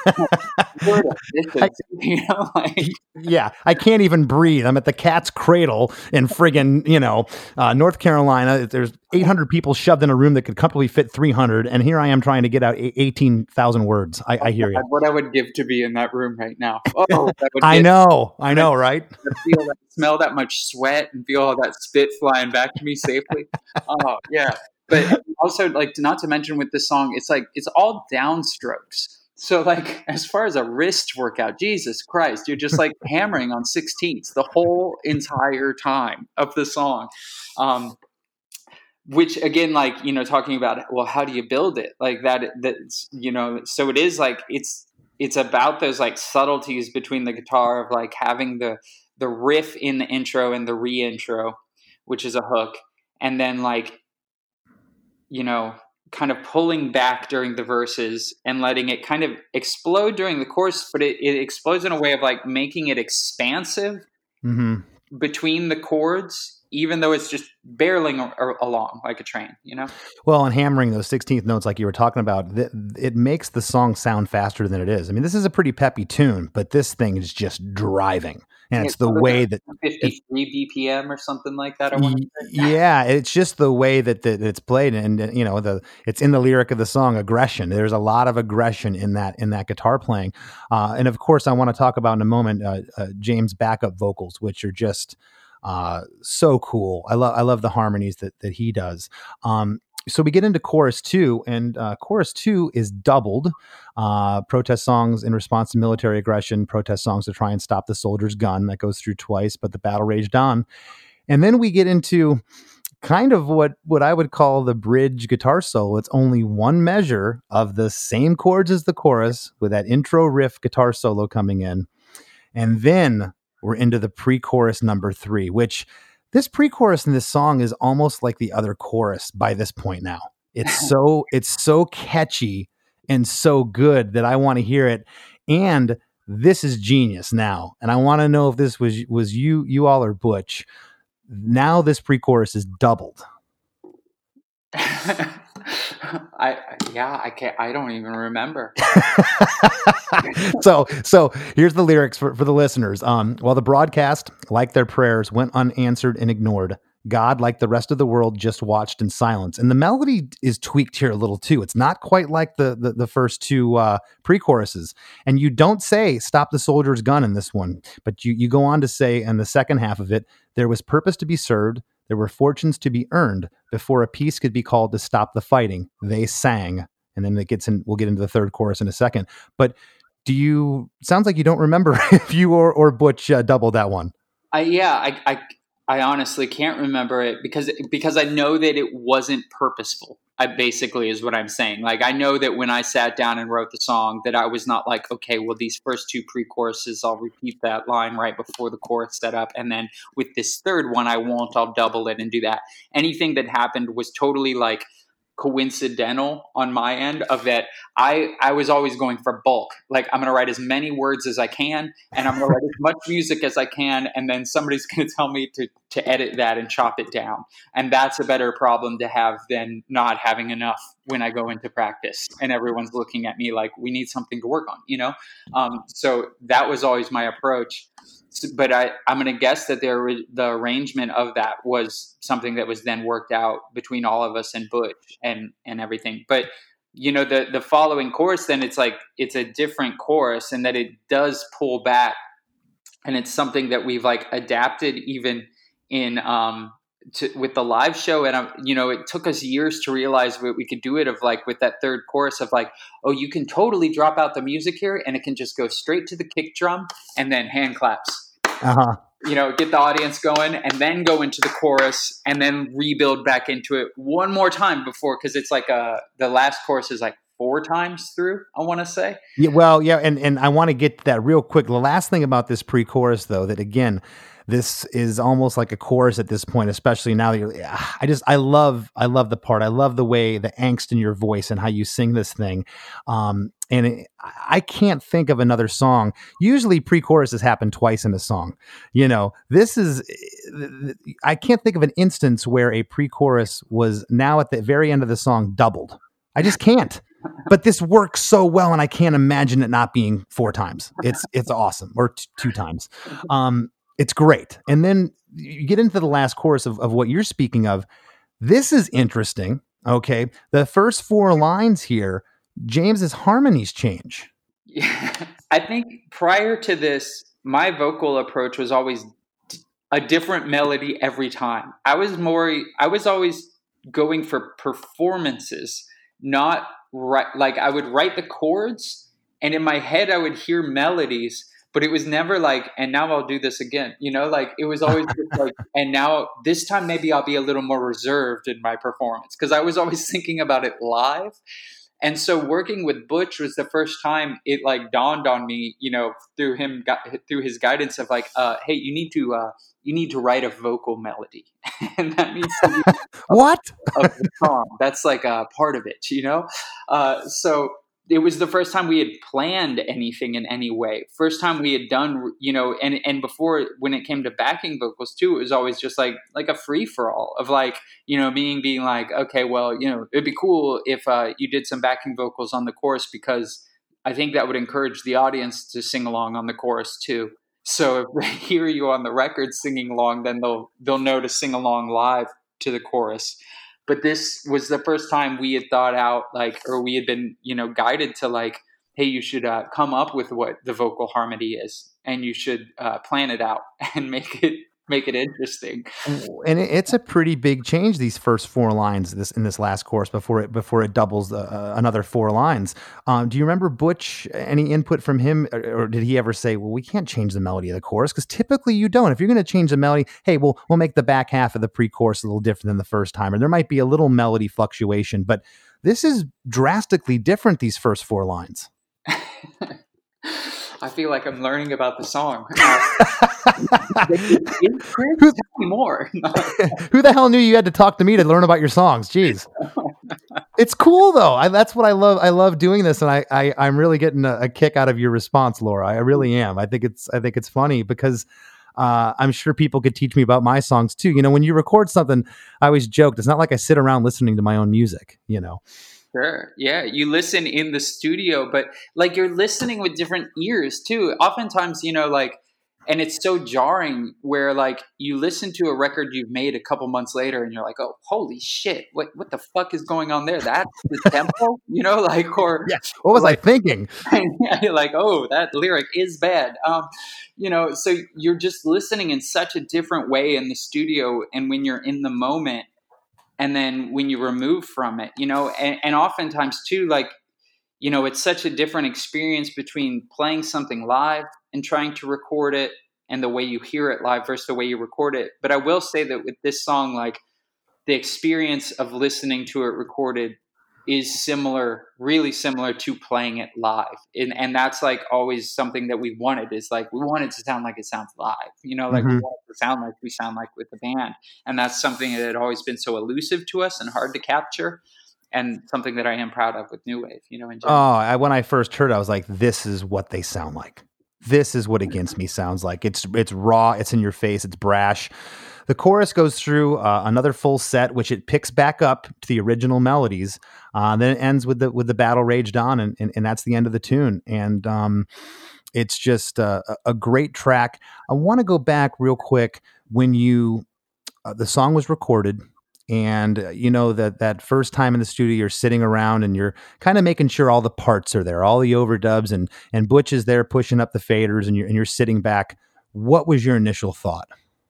B: I,
D: you know, like,
B: yeah, I can't even breathe. I'm at the Cat's Cradle in friggin', you know, uh, North Carolina. There's eight hundred people shoved in a room that could comfortably fit three hundred. And here I am trying to get out eighteen thousand words. I, I hear you.
D: What I would give to be in that room right now. Oh, that would
B: I know. I know, right?
D: Feel that, smell that much sweat and feel all that spit flying back to me safely. Oh, yeah. But also, like, not to mention with this song, it's like, it's all downstrokes. So, like, as far as a wrist workout, Jesus Christ, you're just like hammering on sixteenths the whole entire time of the song. Um, which, again, like, you know, talking about, well, how do you build it? Like that, that's, you know, so it is like, it's, it's about those like subtleties between the guitar of like having the, the riff in the intro and the re-intro, which is a hook. And then like, you know, kind of pulling back during the verses and letting it kind of explode during the chorus, but it, it explodes in a way of like making it expansive
B: mm-hmm.
D: between the chords, even though it's just barreling or, or along like a train, you know?
B: Well, and hammering those sixteenth notes like you were talking about, th- it makes the song sound faster than it is. I mean, this is a pretty peppy tune, but this thing is just driving. And it's, it's the way that
D: fifty-three B P M or something like that. I want to say.
B: Yeah, it's just the way that, that it's played, and you know, the it's in the lyric of the song, aggression. There's a lot of aggression in that in that guitar playing, uh, and of course, I want to talk about in a moment uh, uh, James' backup vocals, which are just uh, so cool. I love I love the harmonies that that he does. Um, So we get into chorus two, and uh, chorus two is doubled. Uh, protest songs in response to military aggression, protest songs to try and stop the soldier's gun. That goes through twice, but the battle raged on. And then we get into kind of what, what I would call the bridge guitar solo. It's only one measure of the same chords as the chorus with that intro riff guitar solo coming in. And then we're into the pre-chorus number three, which... This pre-chorus in this song is almost like the other chorus by this point now. It's so it's so catchy and so good that I want to hear it. And this is genius now. And I want to know if this was was you you all or Butch. Now this pre-chorus is doubled.
D: I yeah, I can't I don't even remember.
B: so so here's the lyrics for, for the listeners. Um, while the broadcast, like their prayers, went unanswered and ignored, God, like the rest of the world, just watched in silence. And the melody is tweaked here a little too. It's not quite like the the, the first two uh, pre-choruses. And you don't say "stop the soldier's gun" in this one, but you you go on to say in the second half of it, there was purpose to be served. There were fortunes to be earned before a peace could be called to stop the fighting. They sang. And then it gets in, we'll get into the third chorus in a second. But do you, sounds like you don't remember if you or, or Butch uh, doubled that one.
D: I, yeah, I, I, I honestly can't remember it because, because I know that it wasn't purposeful. I basically is what I'm saying. Like, I know that when I sat down and wrote the song that I was not like, okay, well, these first two pre-choruses, I'll repeat that line right before the chorus set up. And then with this third one, I won't, I'll double it and do that. Anything that happened was totally like coincidental on my end of that. I, I was always going for bulk. Like, I'm going to write as many words as I can, and I'm going to write as much music as I can. And then somebody's going to tell me to, to edit that and chop it down. And that's a better problem to have than not having enough when I go into practice and everyone's looking at me like, we need something to work on, you know? Um, so that was always my approach. But I, I'm going to guess that the, the arrangement of that was something that was then worked out between all of us and Butch and, and everything. But, you know, the, the following chorus, then it's like, it's a different chorus and that it does pull back. And it's something that we've like adapted even in, um, to, with the live show. And, um, you know, it took us years to realize what we could do it of like with that third chorus of like, oh, you can totally drop out the music here and it can just go straight to the kick drum and then hand claps.
B: Uh-huh.
D: You know, get the audience going and then go into the chorus and then rebuild back into it one more time before, because it's like a, the last chorus is like four times through, I want to say.
B: Yeah, well, yeah, and, and I want to get to that real quick. The last thing about this pre-chorus, though, that again, this is almost like a chorus at this point, especially now that you're, I just, I love, I love the part. I love the way the angst in your voice and how you sing this thing. Um, and it, I can't think of another song. Usually pre-choruses happen twice in a song. You know, this is, I can't think of an instance where a pre-chorus was now at the very end of the song doubled. I just can't. But this works so well, and I can't imagine it not being four times. It's it's awesome, or t- two times. Um, it's great. And then you get into the last chorus of, of what you're speaking of. This is interesting. Okay, the first four lines here, James's harmonies change.
D: Yeah, I think prior to this, my vocal approach was always a different melody every time. I was more, I was always going for performances, not right. Like I would write the chords and in my head I would hear melodies, but it was never like, and now I'll do this again, you know, like it was always just like, and now this time maybe I'll be a little more reserved in my performance. Cause I was always thinking about it live. And so working with Butch was the first time it like dawned on me, you know, through him, through his guidance of like, uh, hey, you need to, uh, you need to write a vocal melody. And that needs to be
B: what?
D: of the song. That's like a part of it, you know? Uh, so it was the first time we had planned anything in any way. First time we had done, you know, and, and before when it came to backing vocals too, it was always just like, like a free for all of like, you know, being, being like, okay, well, you know, it'd be cool if uh, you did some backing vocals on the chorus, because I think that would encourage the audience to sing along on the chorus too. So if they hear you on the record singing along, then they'll, they'll know to sing along live to the chorus. But this was the first time we had thought out, like, or we had been, you know, guided to like, hey, you should uh, come up with what the vocal harmony is, and you should uh, plan it out and make it make it interesting.
B: And it's a pretty big change, these first four lines this in this last chorus before it before it doubles uh, another four lines. Um, do you remember Butch, any input from him, or, or did he ever say, well, we can't change the melody of the chorus? Because typically you don't. If you're going to change the melody, hey, we'll, we'll make the back half of the pre-chorus a little different than the first time, or there might be a little melody fluctuation, but this is drastically different, these first four lines.
D: I feel like I'm learning about the song. Uh, Chris, tell me more.
B: Who the hell knew you had to talk to me to learn about your songs? Jeez. It's cool though. I, that's what I love. I love doing this, and I, I I'm really getting a, a kick out of your response, Laura. I really am. I think it's I think it's funny because uh, I'm sure people could teach me about my songs too. You know, when you record something, I always joked, it's not like I sit around listening to my own music. You know.
D: Sure. Yeah. You listen in the studio, but like you're listening with different ears too. Oftentimes, you know, like, and it's so jarring where like you listen to a record you've made a couple months later and you're like, oh, holy shit. What, what the fuck is going on there? That's the tempo, you know, like, or
B: yeah. What was like, I thinking?
D: You're like, oh, that lyric is bad. Um, you know, so you're just listening in such a different way in the studio. And when you're in the moment, and then when you remove from it, you know, and, and oftentimes too, like, you know, it's such a different experience between playing something live and trying to record it and the way you hear it live versus the way you record it. But I will say that with this song, like the experience of listening to it recorded is similar, really similar to playing it live. And, and that's like always something that we wanted is like, we wanted to sound like it sounds live, you know, like mm-hmm. we want it to sound like we sound like with the band. And that's something that had always been so elusive to us and hard to capture. And something that I am proud of with New Wave, you know, in general.
B: Oh, I, when I first heard it, I was like, this is what they sound like. This is what Against Me sounds like. It's, it's raw. It's in your face. It's brash. The chorus goes through uh, another full set, which it picks back up to the original melodies. Uh, then it ends with the with the battle raged on, and, and, and that's the end of the tune. And um, it's just uh, a great track. I want to go back real quick when you uh, the song was recorded. And uh, you know that that first time in the studio, you're sitting around and you're kind of making sure all the parts are there, all the overdubs, and and Butch is there pushing up the faders, and you're and you're sitting back. What was your initial thought?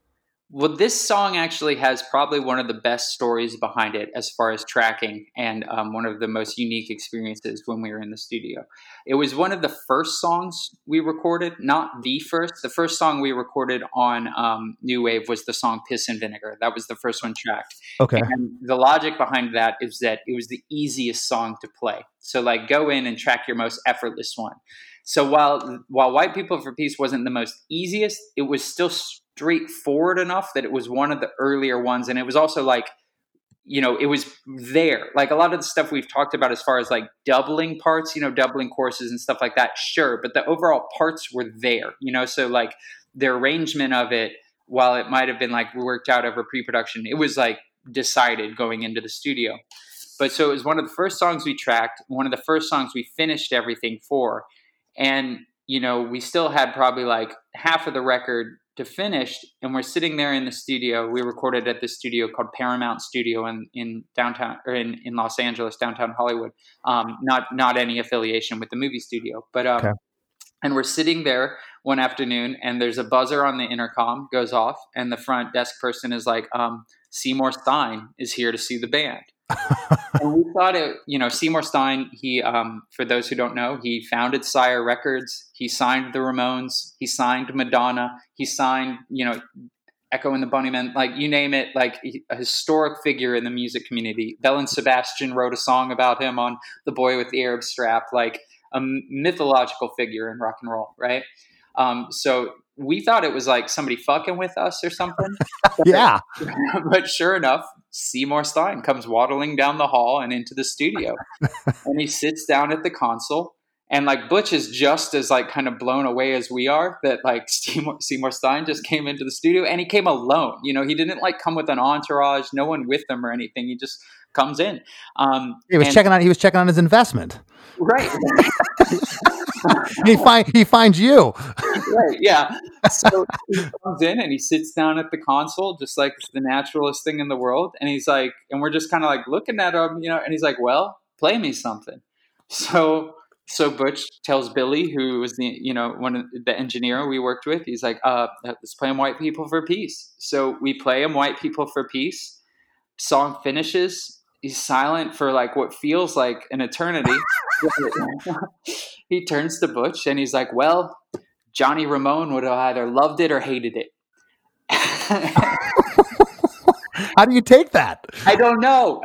D: Well, this song actually has probably one of the best stories behind it as far as tracking, and um, one of the most unique experiences when we were in the studio. It was one of the first songs we recorded, not the first. The first song we recorded on um, New Wave was the song Piss and Vinegar. That was the first one tracked.
B: Okay.
D: And the logic behind that is that it was the easiest song to play. So like go in and track your most effortless one. So while while White People for Peace wasn't the most easiest, it was still straightforward enough that it was one of the earlier ones. And it was also like, you know, it was there. Like a lot of the stuff we've talked about as far as like doubling parts, you know, doubling courses and stuff like that. Sure. But the overall parts were there, you know, so like the arrangement of it, while it might have been like worked out over pre-production, it was like decided going into the studio. But so it was one of the first songs we tracked, one of the first songs we finished everything for. And, you know, we still had probably like half of the record to finish, and we're sitting there in the studio. We recorded at this studio called Paramount Studio in, in downtown or in, in Los Angeles, downtown Hollywood. Um, not not any affiliation with the movie studio, but um, okay. And we're sitting there one afternoon, and there's a buzzer on the intercom goes off, and the front desk person is like, um, "Seymour Stein is here to see the band." And we thought it, you know, Seymour Stein, he, um, for those who don't know, he founded Sire Records. He signed the Ramones. He signed Madonna. He signed, you know, Echo and the Bunnymen, like you name it, like a historic figure in the music community. Belle Sebastian wrote a song about him on The Boy with the Arab Strap, like a mythological figure in rock and roll, right? Um, so we thought it was like somebody fucking with us or something.
B: Yeah.
D: But sure enough, Seymour Stein comes waddling down the hall and into the studio. And he sits down at the console. And like Butch is just as like kind of blown away as we are that like Seymour, Seymour Stein just came into the studio, and he came alone. You know, he didn't like come with an entourage, no one with him or anything. He just comes in. Um,
B: he was
D: and,
B: checking on. He was checking on his investment.
D: Right.
B: he find he finds you.
D: Right. Yeah. So he comes in and he sits down at the console, just like it's the naturalest thing in the world. And he's like, and we're just kind of like looking at him, you know. And he's like, "Well, play me something." So. So Butch tells Billy, who was the, you know, one of the engineer we worked with, he's like, uh, let's play him White People for Peace. So we play him White People for Peace. Song finishes. He's silent for like what feels like an eternity. He turns to Butch and he's like, well, Johnny Ramone would have either loved it or hated it.
B: How do you take that?
D: I don't know.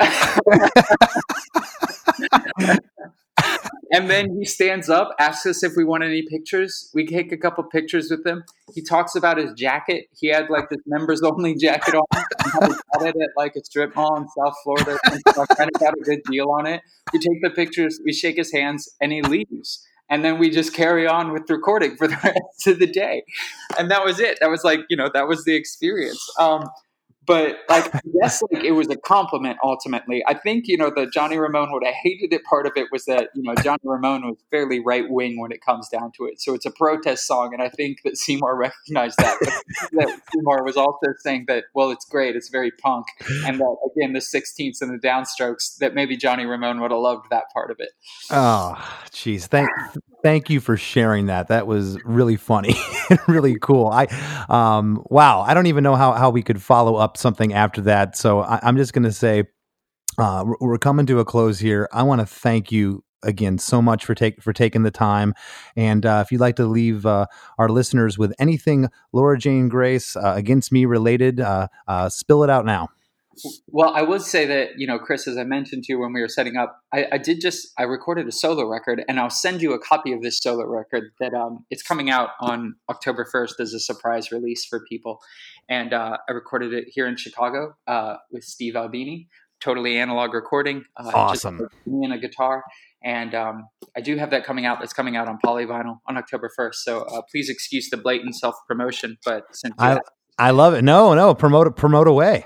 D: And then he stands up, asks us if we want any pictures. We take a couple pictures with him. He talks about his jacket. He had like this members only jacket on. He got it at like a strip mall in South Florida. And so I kind of got a good deal on it. We take the pictures, we shake his hands, and he leaves. And then we just carry on with recording for the rest of the day. And that was it. That was like, you know, that was the experience. Um, But like, I guess like it was a compliment ultimately. I think, you know, the Johnny Ramone, what I hated it, part of it was that, you know, Johnny Ramone was fairly right wing when it comes down to it. So it's a protest song. And I think that Seymour recognized that. But that Seymour was also saying that, well, it's great. It's very punk. And that, again, the sixteenths and the downstrokes, that maybe Johnny Ramone would have loved that part of it.
B: Oh, geez. Thank, thank you for sharing that. That was really funny and really cool. I, um, wow. I don't even know how, how we could follow up something after that. So I, I'm just going to say, uh, we're, we're coming to a close here. I want to thank you again so much for take for taking the time. And uh, if you'd like to leave uh, our listeners with anything Laura Jane Grace uh, Against Me related, uh, uh, spill it out now.
D: Well, I would say that, you know, Chris, as I mentioned to you when we were setting up, I, I did just, I recorded a solo record, and I'll send you a copy of this solo record that um, it's coming out on October first as a surprise release for people. And uh, I recorded it here in Chicago uh, with Steve Albini, totally analog recording. Uh,
B: awesome.
D: Just me and a guitar. And um, I do have that coming out. That's coming out on polyvinyl on October first. So uh, please excuse the blatant self-promotion, but since
B: I, I love it. No, no, promote it, promote away.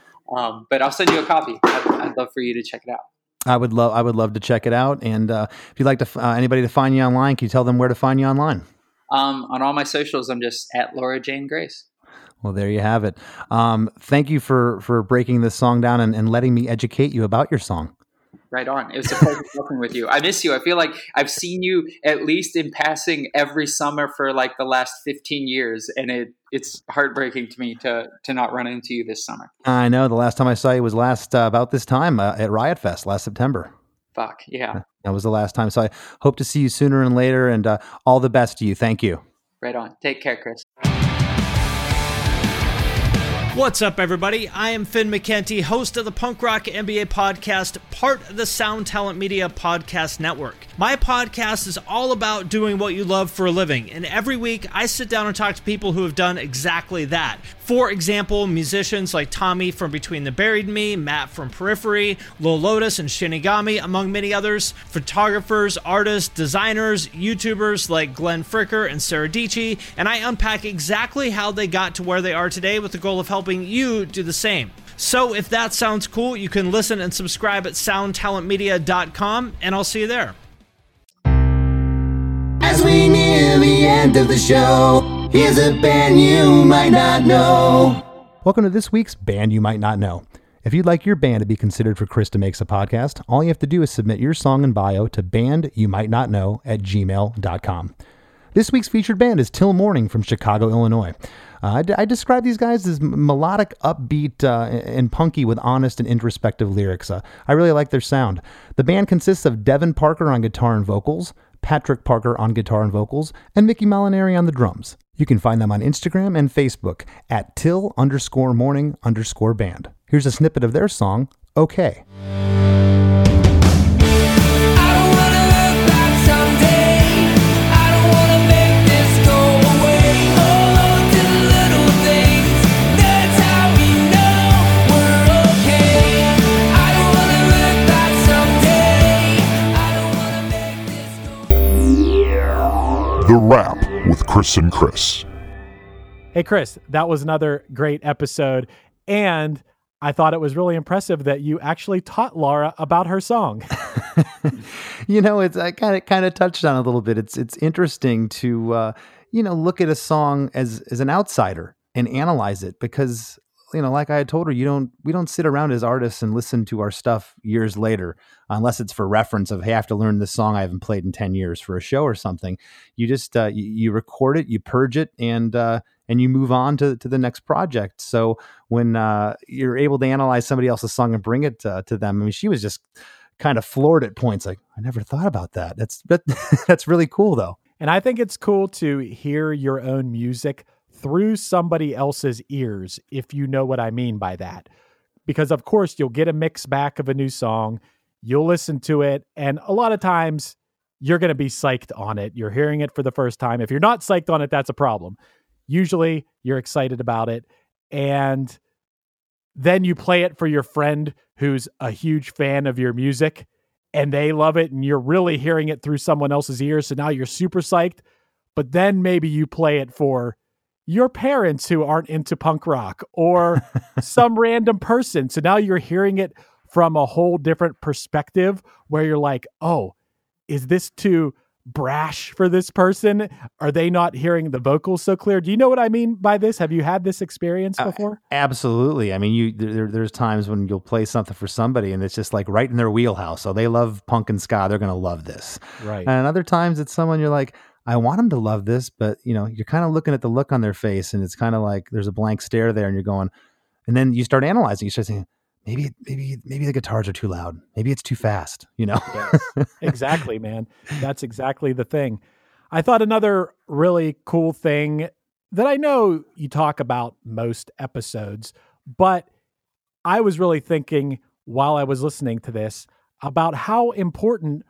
D: Um, but I'll send you a copy. I'd, I'd love for you to check it out.
B: I would love, I would love to check it out. And uh, if you'd like to, uh, anybody to find you online, can you tell them where to find you online?
D: Um, on all my socials, I'm just at Laura Jane Grace.
B: Well, there you have it. Um, thank you for, for breaking this song down and, and letting me educate you about your song.
D: Right on. It was a pleasure talking with you. I miss you. I feel like I've seen you at least in passing every summer for like the last fifteen years. And it it's heartbreaking to me to to not run into you this summer.
B: I know. The last time I saw you was last uh, about this time uh, at Riot Fest last September.
D: Fuck. Yeah.
B: That was the last time. So I hope to see you sooner and later, and uh, all the best to you. Thank you.
D: Right on. Take care, Chris.
I: What's up, everybody? I am Finn McKenty, host of the Punk Rock M B A podcast, part of the Sound Talent Media Podcast Network. My podcast is all about doing what you love for a living, and every week I sit down and talk to people who have done exactly that. For example, musicians like Tommy from Between the Buried and Me, Matt from Periphery, Lil Lotus and Shinigami, among many others, photographers, artists, designers, YouTubers like Glenn Fricker and Sarah Dici, and I unpack exactly how they got to where they are today with the goal of helping you do the same. So if that sounds cool, you can listen and subscribe at sound talent media dot com, and I'll see you there.
C: As we near the end of the show, here's a band you might not know.
B: Welcome to this week's Band You Might Not Know. If you'd like your band to be considered for Krista Makes a Podcast, all you have to do is submit your song and bio to band you might not know at gmail dot com. This week's featured band is Till Morning from Chicago, Illinois. Uh, I, d- I describe these guys as melodic, upbeat, uh, and punky with honest and introspective lyrics. Uh, I really like their sound. The band consists of Devin Parker on guitar and vocals, Patrick Parker on guitar and vocals, and Mickey Molinari on the drums. You can find them on Instagram and Facebook at till underscore morning underscore band. Here's a snippet of their song, Okay.
J: The Wrap with Chris and Chris.
K: Hey, Chris, that was another great episode. And I thought it was really impressive that you actually taught Laura about her song.
B: You know, it's I kind of kind of touched on it a little bit. It's it's interesting to uh, you know, look at a song as as an outsider and analyze it because, you know, like I had told her, you don't we don't sit around as artists and listen to our stuff years later, unless it's for reference of, hey, I have to learn this song I haven't played in ten years for a show or something. You just uh, you, you record it, you purge it, and uh, and you move on to to the next project. So when uh, you're able to analyze somebody else's song and bring it uh, to them, I mean, she was just kind of floored at points, like, I never thought about that. That's that, that's really cool, though.
K: And I think it's cool to hear your own music through somebody else's ears, if you know what I mean by that. Because of course you'll get a mix back of a new song, you'll listen to it, and a lot of times you're going to be psyched on it. You're hearing it for the first time. If you're not psyched on it, that's a problem. Usually you're excited about it, and then you play it for your friend who's a huge fan of your music, and they love it, and you're really hearing it through someone else's ears, so now you're super psyched. But then maybe you play it for your parents who aren't into punk rock or some random person. So now you're hearing it from a whole different perspective where you're like, oh, is this too brash for this person? Are they not hearing the vocals so clear? Do you know what I mean by this? Have you had this experience before?
B: Uh, absolutely. I mean, you there, there's times when you'll play something for somebody and it's just like right in their wheelhouse. So they love punk and ska. They're going to love this.
K: Right.
B: And other times it's someone you're like, I want them to love this, but you know, you're kind of looking at the look on their face and it's kind of like there's a blank stare there and you're going, and then you start analyzing, you start saying, maybe, maybe, maybe the guitars are too loud. Maybe it's too fast, you know?
K: Yes, exactly, man. That's exactly the thing. I thought another really cool thing that I know you talk about most episodes, but I was really thinking while I was listening to this about how important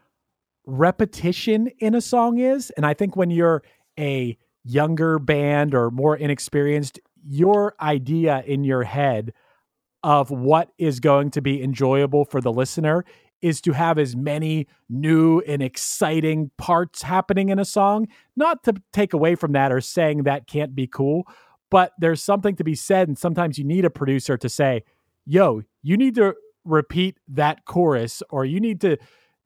K: repetition in a song is. And I think when you're a younger band or more inexperienced, your idea in your head of what is going to be enjoyable for the listener is to have as many new and exciting parts happening in a song. Not to take away from that or saying that can't be cool, but there's something to be said. And sometimes you need a producer to say, yo, you need to repeat that chorus, or you need to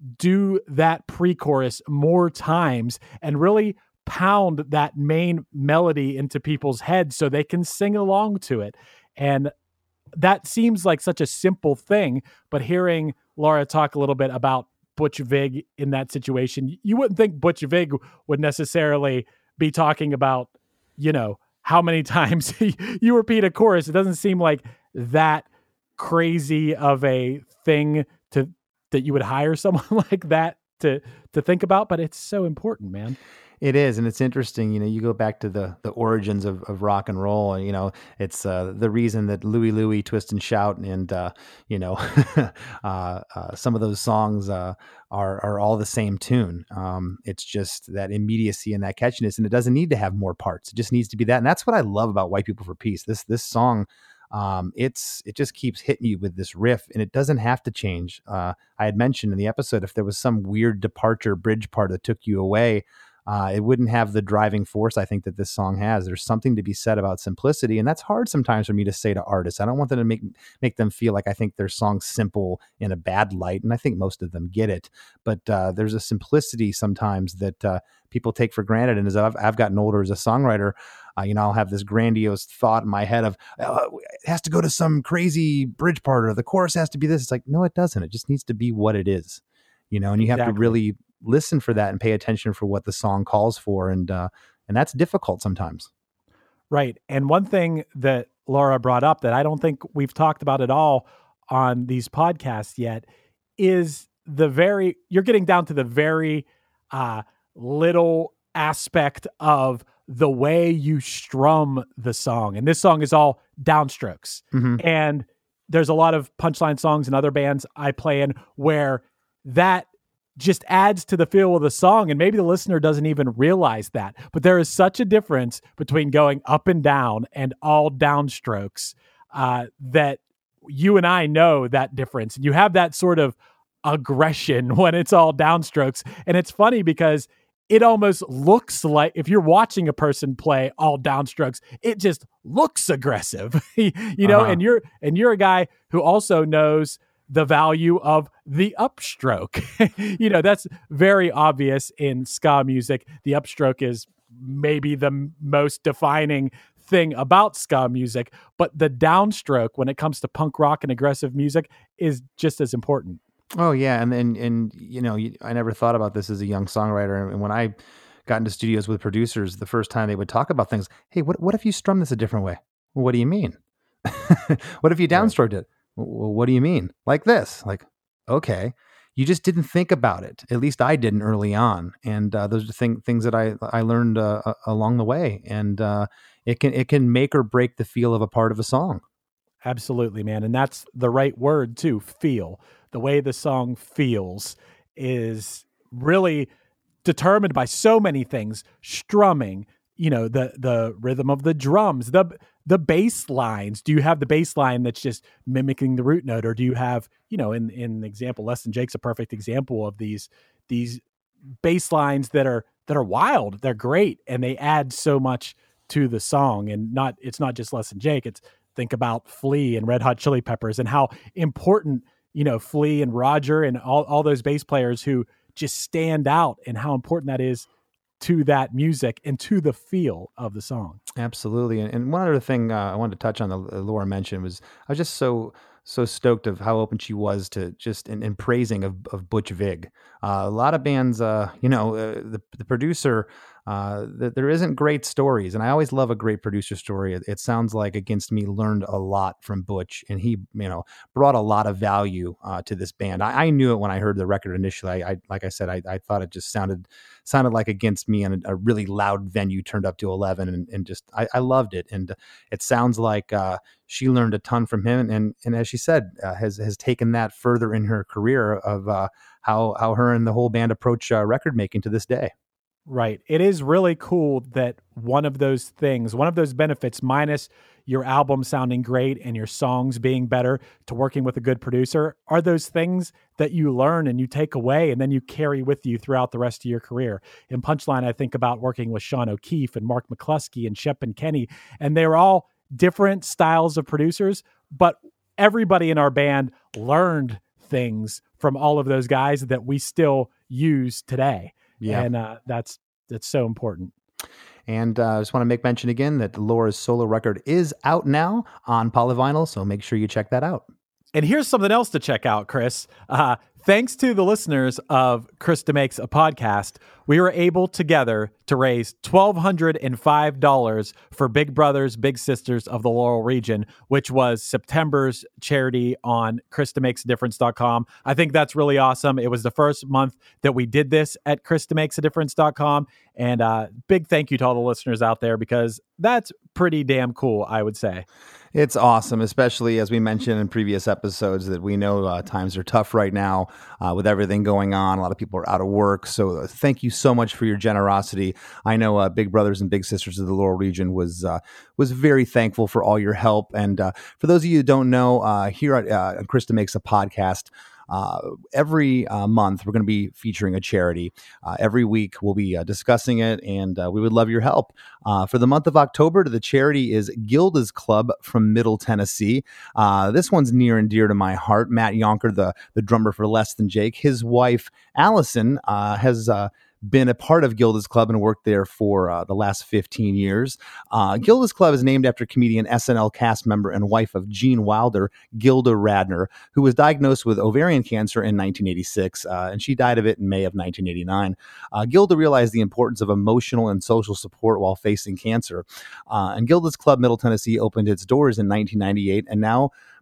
K: do that pre-chorus more times and really pound that main melody into people's heads so they can sing along to it. And that seems like such a simple thing, but hearing Laura talk a little bit about Butch Vig in that situation, you wouldn't think Butch Vig would necessarily be talking about, you know, how many times you repeat a chorus. It doesn't seem like that crazy of a thing to that you would hire someone like that to to think about, but it's so important, man.
B: It is, and it's interesting. You know, you go back to the the origins of, of rock and roll, and you know, it's uh, the reason that Louie Louie, Twist and Shout, and uh, you know, uh, uh, some of those songs uh, are are all the same tune. Um, it's just that immediacy and that catchiness, and it doesn't need to have more parts. It just needs to be that, and that's what I love about White People for Peace. This this song. Um, it's it just keeps hitting you with this riff, and it doesn't have to change. Uh, I had mentioned in the episode, if there was some weird departure bridge part that took you away, uh, it wouldn't have the driving force I think that this song has. There's something to be said about simplicity, and that's hard sometimes for me to say to artists. I don't want them to make make them feel like I think their song's simple in a bad light, and I think most of them get it. But uh, there's a simplicity sometimes that uh, people take for granted, and as I've, I've gotten older as a songwriter, Uh, you know, I'll have this grandiose thought in my head of uh, it has to go to some crazy bridge part, or the chorus has to be this. It's like, no, it doesn't. It just needs to be what it is, you know, and you
K: Exactly.
B: have to really listen for that and pay attention for what the song calls for. And, uh, and that's difficult sometimes.
K: Right. And one thing that Laura brought up that I don't think we've talked about at all on these podcasts yet is the very, you're getting down to the very uh, little aspect of the way you strum the song. And this song is all downstrokes.
B: Mm-hmm.
K: And there's a lot of Punchline songs and other bands I play in where that just adds to the feel of the song. And maybe the listener doesn't even realize that. But there is such a difference between going up and down and all downstrokes uh, that you and I know that difference. And you have that sort of aggression when it's all downstrokes. And it's funny because it almost looks like, if you're watching a person play all downstrokes, it just looks aggressive, you know, uh-huh. and you're, and you're a guy who also knows the value of the upstroke. You know, that's very obvious in ska music. The upstroke is maybe the m- most defining thing about ska music, but the downstroke when it comes to punk rock and aggressive music is just as important.
B: Oh yeah, and and and you know, I never thought about this as a young songwriter. And when I got into studios with producers, the first time they would talk about things, hey, what what if you strum this a different way? Well, what do you mean? What if you downstroked it? Well, what do you mean? Like this? Like, okay, you just didn't think about it. At least I didn't early on, and uh, those are thing, things that I I learned uh, uh, along the way, and uh, it can it can make or break the feel of a part of a song.
K: Absolutely, man, and that's the right word too. Feel. The way the song feels is really determined by so many things. Strumming, you know, the the rhythm of the drums, the the bass lines. Do you have the bass line that's just mimicking the root note, or do you have, you know, in in the example, Less Than Jake's a perfect example of these these bass lines that are that are wild. They're great, and they add so much to the song. And not it's not just Less Than Jake. It's think about Flea and Red Hot Chili Peppers and how important, you know, Flea and Roger and all, all those bass players who just stand out, and how important that is to that music and to the feel of the song.
B: Absolutely. And, and one other thing uh, I wanted to touch on that Laura mentioned was I was just so so stoked of how open she was to just in, in praising of, of Butch Vig. Uh, a lot of bands, uh, you know, uh, the, the producer, uh, the, there isn't great stories. And I always love a great producer story. It, it sounds like Against Me learned a lot from Butch, and he, you know, brought a lot of value uh, to this band. I, I knew it when I heard the record initially. I, I like I said, I, I thought it just sounded sounded like Against Me, and a, a really loud venue turned up to eleven, and, and just I, I loved it. And it sounds like uh, she learned a ton from him, and and as she said, uh, has has taken that further in her career of uh, how how her and the whole band approach uh, record making to this day.
K: Right. It is really cool that one of those things, one of those benefits, minus your album sounding great and your songs being better, to working with a good producer, are those things that you learn and you take away and then you carry with you throughout the rest of your career. In Punchline, I think about working with Sean O'Keefe and Mark McCluskey and Shep and Kenny, and they were all different styles of producers, but everybody in our band learned things from all of those guys that we still use today.
B: Yeah.
K: And uh, that's that's so important.
B: And uh, I just want to make mention again that Laura's solo record is out now on Polyvinyl, so make sure you check that out.
K: And here's something else to check out, Chris. Uh, thanks to the listeners of Krista Makes a Podcast, we were able together to raise one thousand two hundred five dollars for Big Brothers Big Sisters of the Laurel Region, which was September's charity on Krista Makes a Difference dot com. I think that's really awesome. It was the first month that we did this at Krista Makes a Difference dot com. And uh, big thank you to all the listeners out there, because that's pretty damn cool, I would say.
B: It's awesome, especially as we mentioned in previous episodes that we know uh, times are tough right now uh, with everything going on. A lot of people are out of work. So uh, thank you so much for your generosity. I know uh, Big Brothers and Big Sisters of the Laurel Region was uh, was very thankful for all your help. And uh, for those of you who don't know, uh, here at uh, Krista Makes a Podcast, Uh, every uh, month, we're going to be featuring a charity. Uh, every week, we'll be uh, discussing it, and uh, we would love your help. Uh, for the month of October, the charity is Gilda's Club from Middle Tennessee. Uh, this one's near and dear to my heart. Matt Yonker, the, the drummer for Less Than Jake, his wife, Allison, uh, has uh, been a part of Gilda's Club and worked there for uh, the last fifteen years. Uh, Gilda's Club is named after comedian, S N L cast member, and wife of Gene Wilder, Gilda Radner, who was diagnosed with ovarian cancer in nineteen eighty-six, uh, and she died of it in May of nineteen eighty-nine. Uh, Gilda realized the importance of emotional and social support while facing cancer. Uh, and Gilda's Club Middle Tennessee opened its doors in nineteen ninety-eight, and now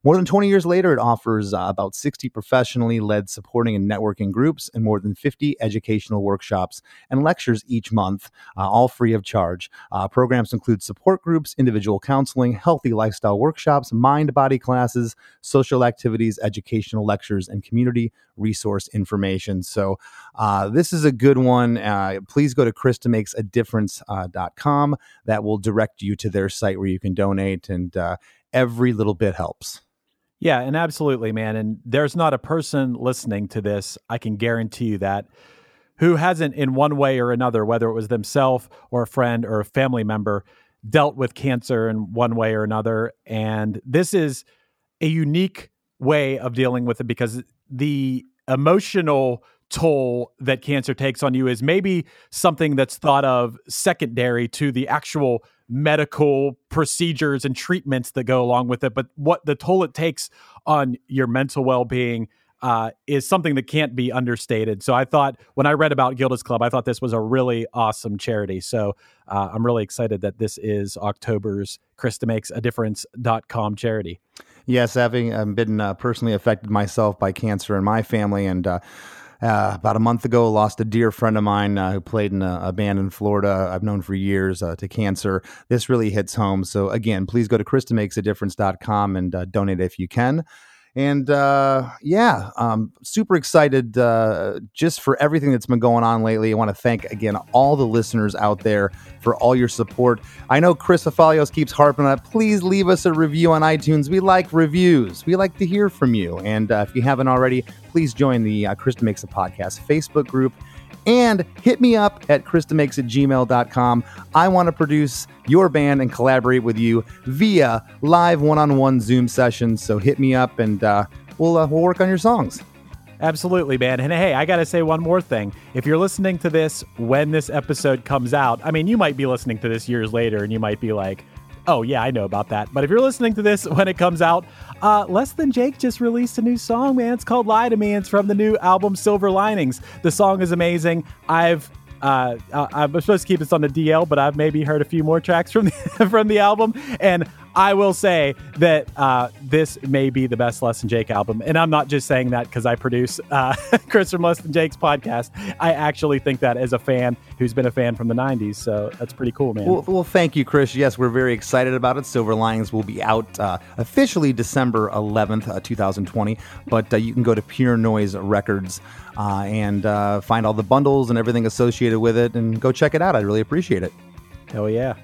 B: More than twenty years later, it offers uh, about sixty professionally led supporting and networking groups and more than fifty educational workshops and lectures each month, uh, all free of charge. Uh, programs include support groups, individual counseling, healthy lifestyle workshops, mind-body classes, social activities, educational lectures, and community resource information. So uh, this is a good one. Uh, please go to krista makes a difference dot com. That will direct you to their site where you can donate, and uh, every little bit helps.
K: Yeah, and absolutely, man. And there's not a person listening to this, I can guarantee you that, who hasn't in one way or another, whether it was themselves or a friend or a family member, dealt with cancer in one way or another. And this is a unique way of dealing with it because the emotional toll that cancer takes on you is maybe something that's thought of secondary to the actual medical procedures and treatments that go along with it. But what the toll it takes on your mental well-being uh, is something that can't be understated. So I thought when I read about Gilda's Club, I thought this was a really awesome charity. So uh, I'm really excited that this is October's krista makes a difference dot com charity.
B: Yes, having um, been uh, personally affected myself by cancer in my family, and uh, Uh, about a month ago, lost a dear friend of mine uh, who played in a, a band in Florida I've known for years uh, to cancer. This really hits home. So again, please go to krista makes a difference dot com and uh, donate if you can. And uh, yeah, um, super excited uh, just for everything that's been going on lately. I want to thank, again, all the listeners out there for all your support. I know Chris Afalios keeps harping on it. Please leave us a review on iTunes. We like reviews. We like to hear from you. And uh, if you haven't already, please join the uh, Krista Makes a Podcast Facebook group. And hit me up at krista makes at gmail dot com. I want to produce your band and collaborate with you via live one-on-one Zoom sessions. So hit me up and uh, we'll uh, we'll work on your songs.
K: Absolutely, man. And hey, I got to say one more thing. If you're listening to this when this episode comes out, I mean, you might be listening to this years later and you might be like, oh, yeah, I know about that. But if you're listening to this when it comes out, uh, Less Than Jake just released a new song, man. It's called Lie to Me. It's from the new album Silver Linings. The song is amazing. I've uh, I'm supposed to keep this on the D L, but I've maybe heard a few more tracks from the, from the album. And I will say that uh, this may be the best Less Than Jake album. And I'm not just saying that because I produce uh, Chris from Less Than Jake's podcast. I actually think that as a fan who's been a fan from the nineties. So that's pretty cool, man.
B: Well, well thank you, Chris. Yes, we're very excited about it. Silver Linings will be out uh, officially December eleventh, uh, twenty twenty. But uh, you can go to Pure Noise Records uh, and uh, find all the bundles and everything associated with it and go check it out. I'd really appreciate it.
K: Hell yeah.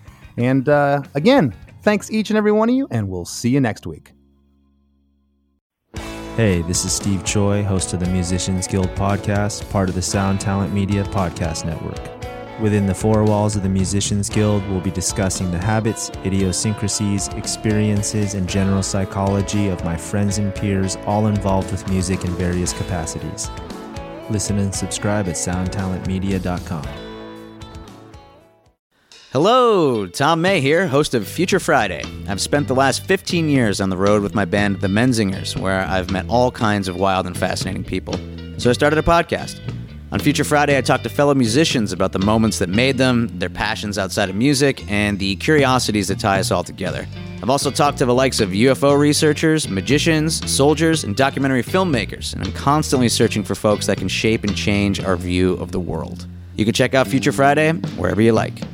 B: And uh, again, thanks each and every one of you, and we'll see you next week.
L: Hey, this is Steve Choi, host of the Musicians Guild podcast, part of the Sound Talent Media podcast network. Within the four walls of the Musicians Guild, we'll be discussing the habits, idiosyncrasies, experiences, and general psychology of my friends and peers, all involved with music in various capacities. Listen and subscribe at sound talent media dot com.
M: Hello, Tom May here, host of Future Friday. I've spent the last fifteen years on the road with my band, The Menzingers, where I've met all kinds of wild and fascinating people. So I started a podcast. On Future Friday, I talk to fellow musicians about the moments that made them, their passions outside of music, and the curiosities that tie us all together. I've also talked to the likes of U F O researchers, magicians, soldiers, and documentary filmmakers, and I'm constantly searching for folks that can shape and change our view of the world. You can check out Future Friday wherever you like.